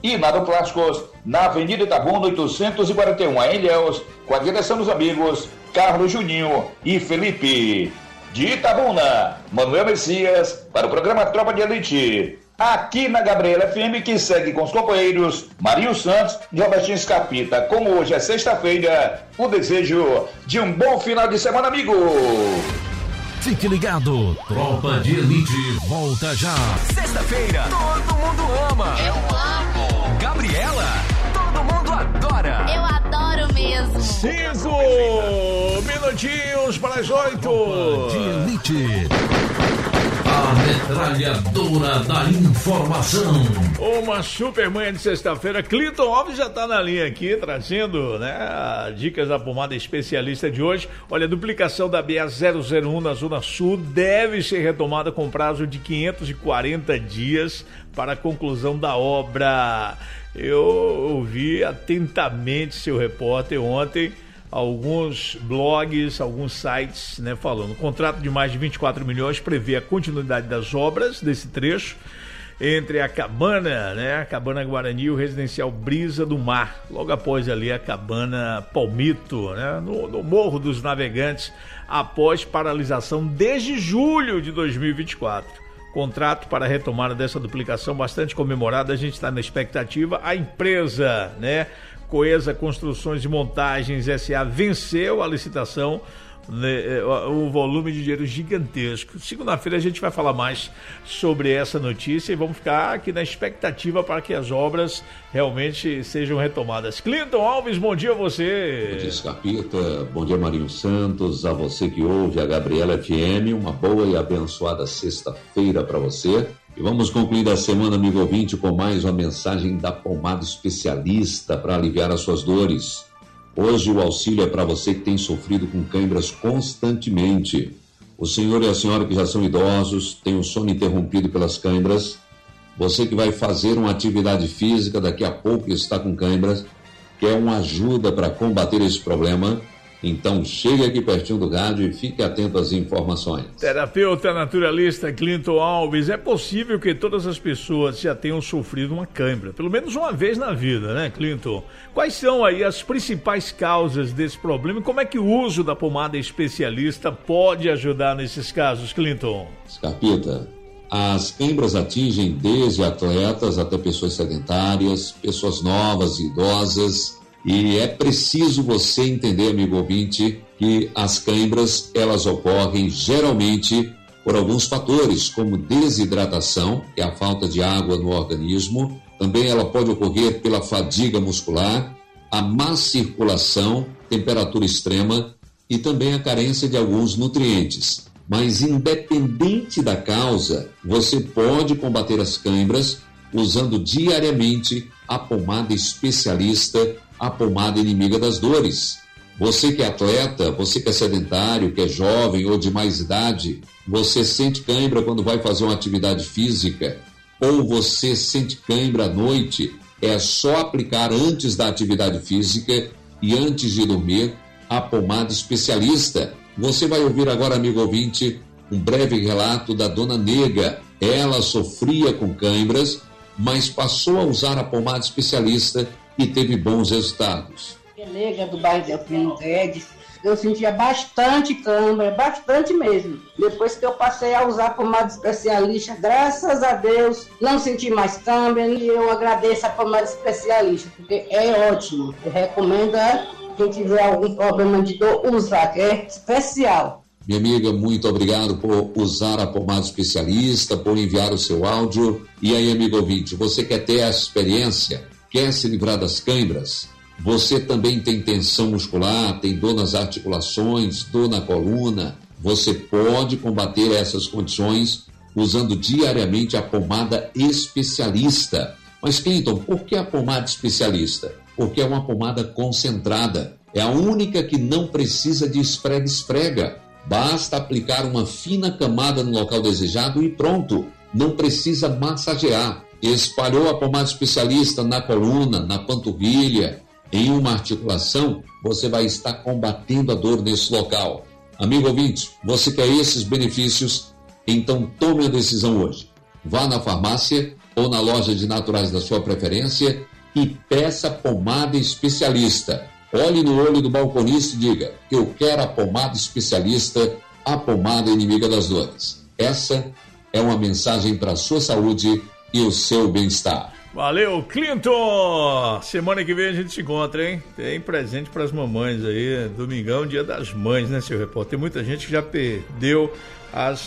e Nanoplásticos, na Avenida Itabuna oitocentos e quarenta e um, em Ilhéus, com a direção dos amigos Carlos Juninho e Felipe. De Itabuna, Manuel Messias, para o programa Tropa de Elite, aqui na Gabriela F M, que segue com os companheiros Marinho Santos e Robertinho Escapita. Como hoje é sexta-feira, o desejo de um bom final de semana, amigo.
Fique ligado, Tropa de Elite volta já.
Sexta-feira, todo mundo ama. Eu amo. Gabriela, todo mundo adora.
Eu adoro mesmo.
Cinco minutinhos para as oito.
Tropa de Elite. A metralhadora da informação.
Uma super manhã de sexta-feira. Clinton Alves já está na linha aqui, trazendo, né, dicas da pomada especialista de hoje. Olha, a duplicação da B A zero zero um na Zona Sul deve ser retomada com prazo de quinhentos e quarenta dias para a conclusão da obra. Eu ouvi atentamente seu repórter ontem, alguns blogs, alguns sites, né, falando. O contrato de mais de vinte e quatro milhões prevê a continuidade das obras desse trecho entre a Cabana, né, a Cabana Guarani e o residencial Brisa do Mar, logo após ali a Cabana Palmito, né, no, no Morro dos Navegantes, após paralisação desde julho de dois mil e vinte e quatro. Contrato para a retomada dessa duplicação bastante comemorado, a gente está na expectativa. A empresa, né, Coesa Construções e Montagens S A venceu a licitação, né, o volume de dinheiro gigantesco. Segunda-feira a gente vai falar mais sobre essa notícia e vamos ficar aqui na expectativa para que as obras realmente sejam retomadas. Clinton Alves, bom dia a você.
Bom dia, Escapita. Bom dia, Marinho Santos. A você que ouve a Gabriela F M, uma boa e abençoada sexta-feira para você. E vamos concluir a semana, amigo ouvinte, com mais uma mensagem da pomada especialista para aliviar as suas dores. Hoje o auxílio é para você que tem sofrido com câimbras constantemente. O senhor e a senhora que já são idosos, têm o sono interrompido pelas câimbras. Você que vai fazer uma atividade física, daqui a pouco está com câimbras, quer uma ajuda para combater esse problema? Então chegue aqui pertinho do rádio e fique atento às informações.
Terapeuta naturalista Clinton Alves, é possível que todas as pessoas já tenham sofrido uma câimbra, pelo menos uma vez na vida, né, Clinton? Quais são aí as principais causas desse problema e como é que o uso da pomada especialista pode ajudar nesses casos, Clinton?
Escapita, as câimbras atingem desde atletas até pessoas sedentárias, pessoas novas e idosas. E é preciso você entender, amigo ouvinte, que as câimbras, elas ocorrem geralmente por alguns fatores, como desidratação, que é a falta de água no organismo. Também ela pode ocorrer pela fadiga muscular, a má circulação, temperatura extrema e também a carência de alguns nutrientes. Mas independente da causa, você pode combater as câimbras usando diariamente a pomada especialista, a pomada inimiga das dores. Você que é atleta, você que é sedentário, que é jovem ou de mais idade, você sente cãibra quando vai fazer uma atividade física, ou você sente cãibra à noite, é só aplicar antes da atividade física e antes de dormir a pomada especialista. Você vai ouvir agora, amigo ouvinte, um breve relato da dona Nega. Ela sofria com cãibras, mas passou a usar a pomada especialista e teve bons resultados.
Nega do bairro Delfino Guedes, eu sentia bastante câimbra, bastante mesmo. Depois que eu passei a usar a pomada especialista, graças a Deus, não senti mais câimbra e eu agradeço a pomada especialista, porque é ótimo. Eu recomendo a quem tiver algum problema de dor usar, que é especial.
Minha amiga, muito obrigado por usar a pomada especialista, por enviar o seu áudio. E aí, amigo ouvinte, você quer ter essa experiência? Quer se livrar das câimbras? Você também tem tensão muscular, tem dor nas articulações, dor na coluna? Você pode combater essas condições usando diariamente a pomada especialista. Mas, Clinton, por que a pomada especialista? Porque é uma pomada concentrada. É a única que não precisa de esfrega-esfrega. Basta aplicar uma fina camada no local desejado e pronto. Não precisa massagear. Espalhou a pomada especialista na coluna, na panturrilha, em uma articulação, você vai estar combatendo a dor nesse local. Amigo ouvinte, você quer esses benefícios? Então tome a decisão hoje. Vá na farmácia ou na loja de naturais da sua preferência e peça pomada especialista. Olhe no olho do balconista e diga: eu quero a pomada especialista, a pomada inimiga das dores. Essa é uma mensagem para a sua saúde e o seu bem-estar.
Valeu, Clinton! Semana que vem a gente se encontra, hein? Tem presente para as mamães aí. Domingão, dia das mães, né, seu repórter? Tem muita gente que já perdeu as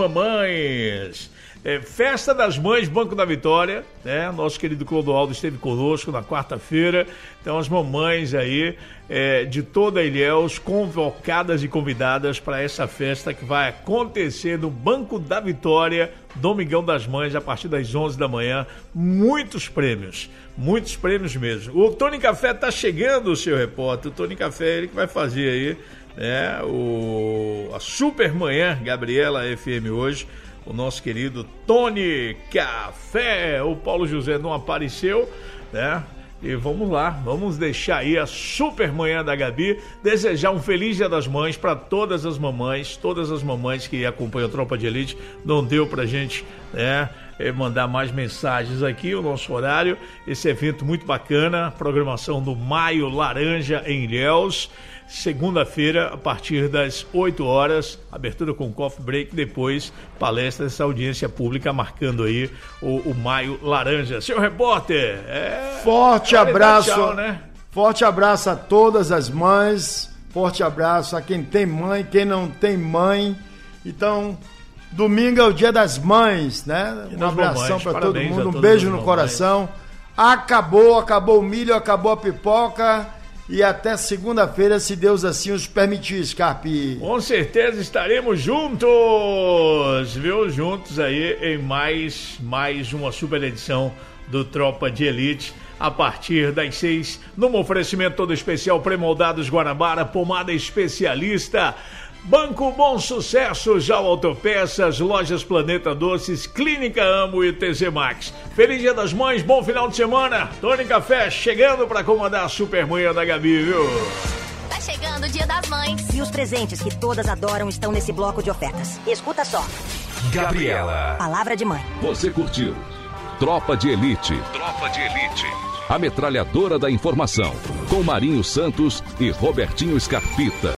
mamães. É, Festa das Mães, Banco da Vitória, né? Nosso querido Clodoaldo esteve conosco na quarta-feira. Então as mamães aí é, de toda a Ilhéus convocadas e convidadas para essa festa que vai acontecer no Banco da Vitória, Domingão das Mães, a partir das onze da manhã. Muitos prêmios, muitos prêmios mesmo. O Tony Café tá chegando, seu repórter. O Tony Café, ele que vai fazer aí, né, o, a Super Manhã Gabriela F M hoje. O nosso querido Tony Café. O Paulo José não apareceu, né? E vamos lá, vamos deixar aí a Super Manhã da Gabi. Desejar um feliz Dia das Mães para todas as mamães, todas as mamães que acompanham a Tropa de Elite. Não deu pra gente, né, mandar mais mensagens aqui, o nosso horário. Esse evento muito bacana, programação do Maio Laranja em Ilhéus. Segunda-feira, a partir das oito horas, abertura com coffee break, depois palestra dessa audiência pública, marcando aí o, o Maio Laranja. Seu repórter, é...
Forte abraço,
tchau, né?
Forte abraço a todas as mães, forte abraço a quem tem mãe, quem não tem mãe. Então, domingo é o Dia das Mães, né? Um abração para todo mundo, um beijo no coração. Acabou, acabou o milho, acabou a pipoca. E até segunda-feira, se Deus assim os permitir, Scarpi.
Com certeza estaremos juntos, viu? Juntos aí em mais, mais uma super edição do Tropa de Elite. A partir das seis, num oferecimento todo especial, Premoldados Guanabara, pomada especialista, Banco Bom Sucesso, Jal Autopeças, Lojas Planeta Doces, Clínica Amo e T Z Max. Feliz Dia das Mães, bom final de semana. Tony Café chegando para comandar a Super Manhã da Gabi, viu?
Tá chegando o Dia das Mães. E os presentes que todas adoram estão nesse bloco de ofertas. Escuta só.
Gabriela.
Palavra de mãe.
Você curtiu? Tropa de Elite.
Tropa de Elite.
A metralhadora da informação. Com Marinho Santos e Robertinho Scarpita.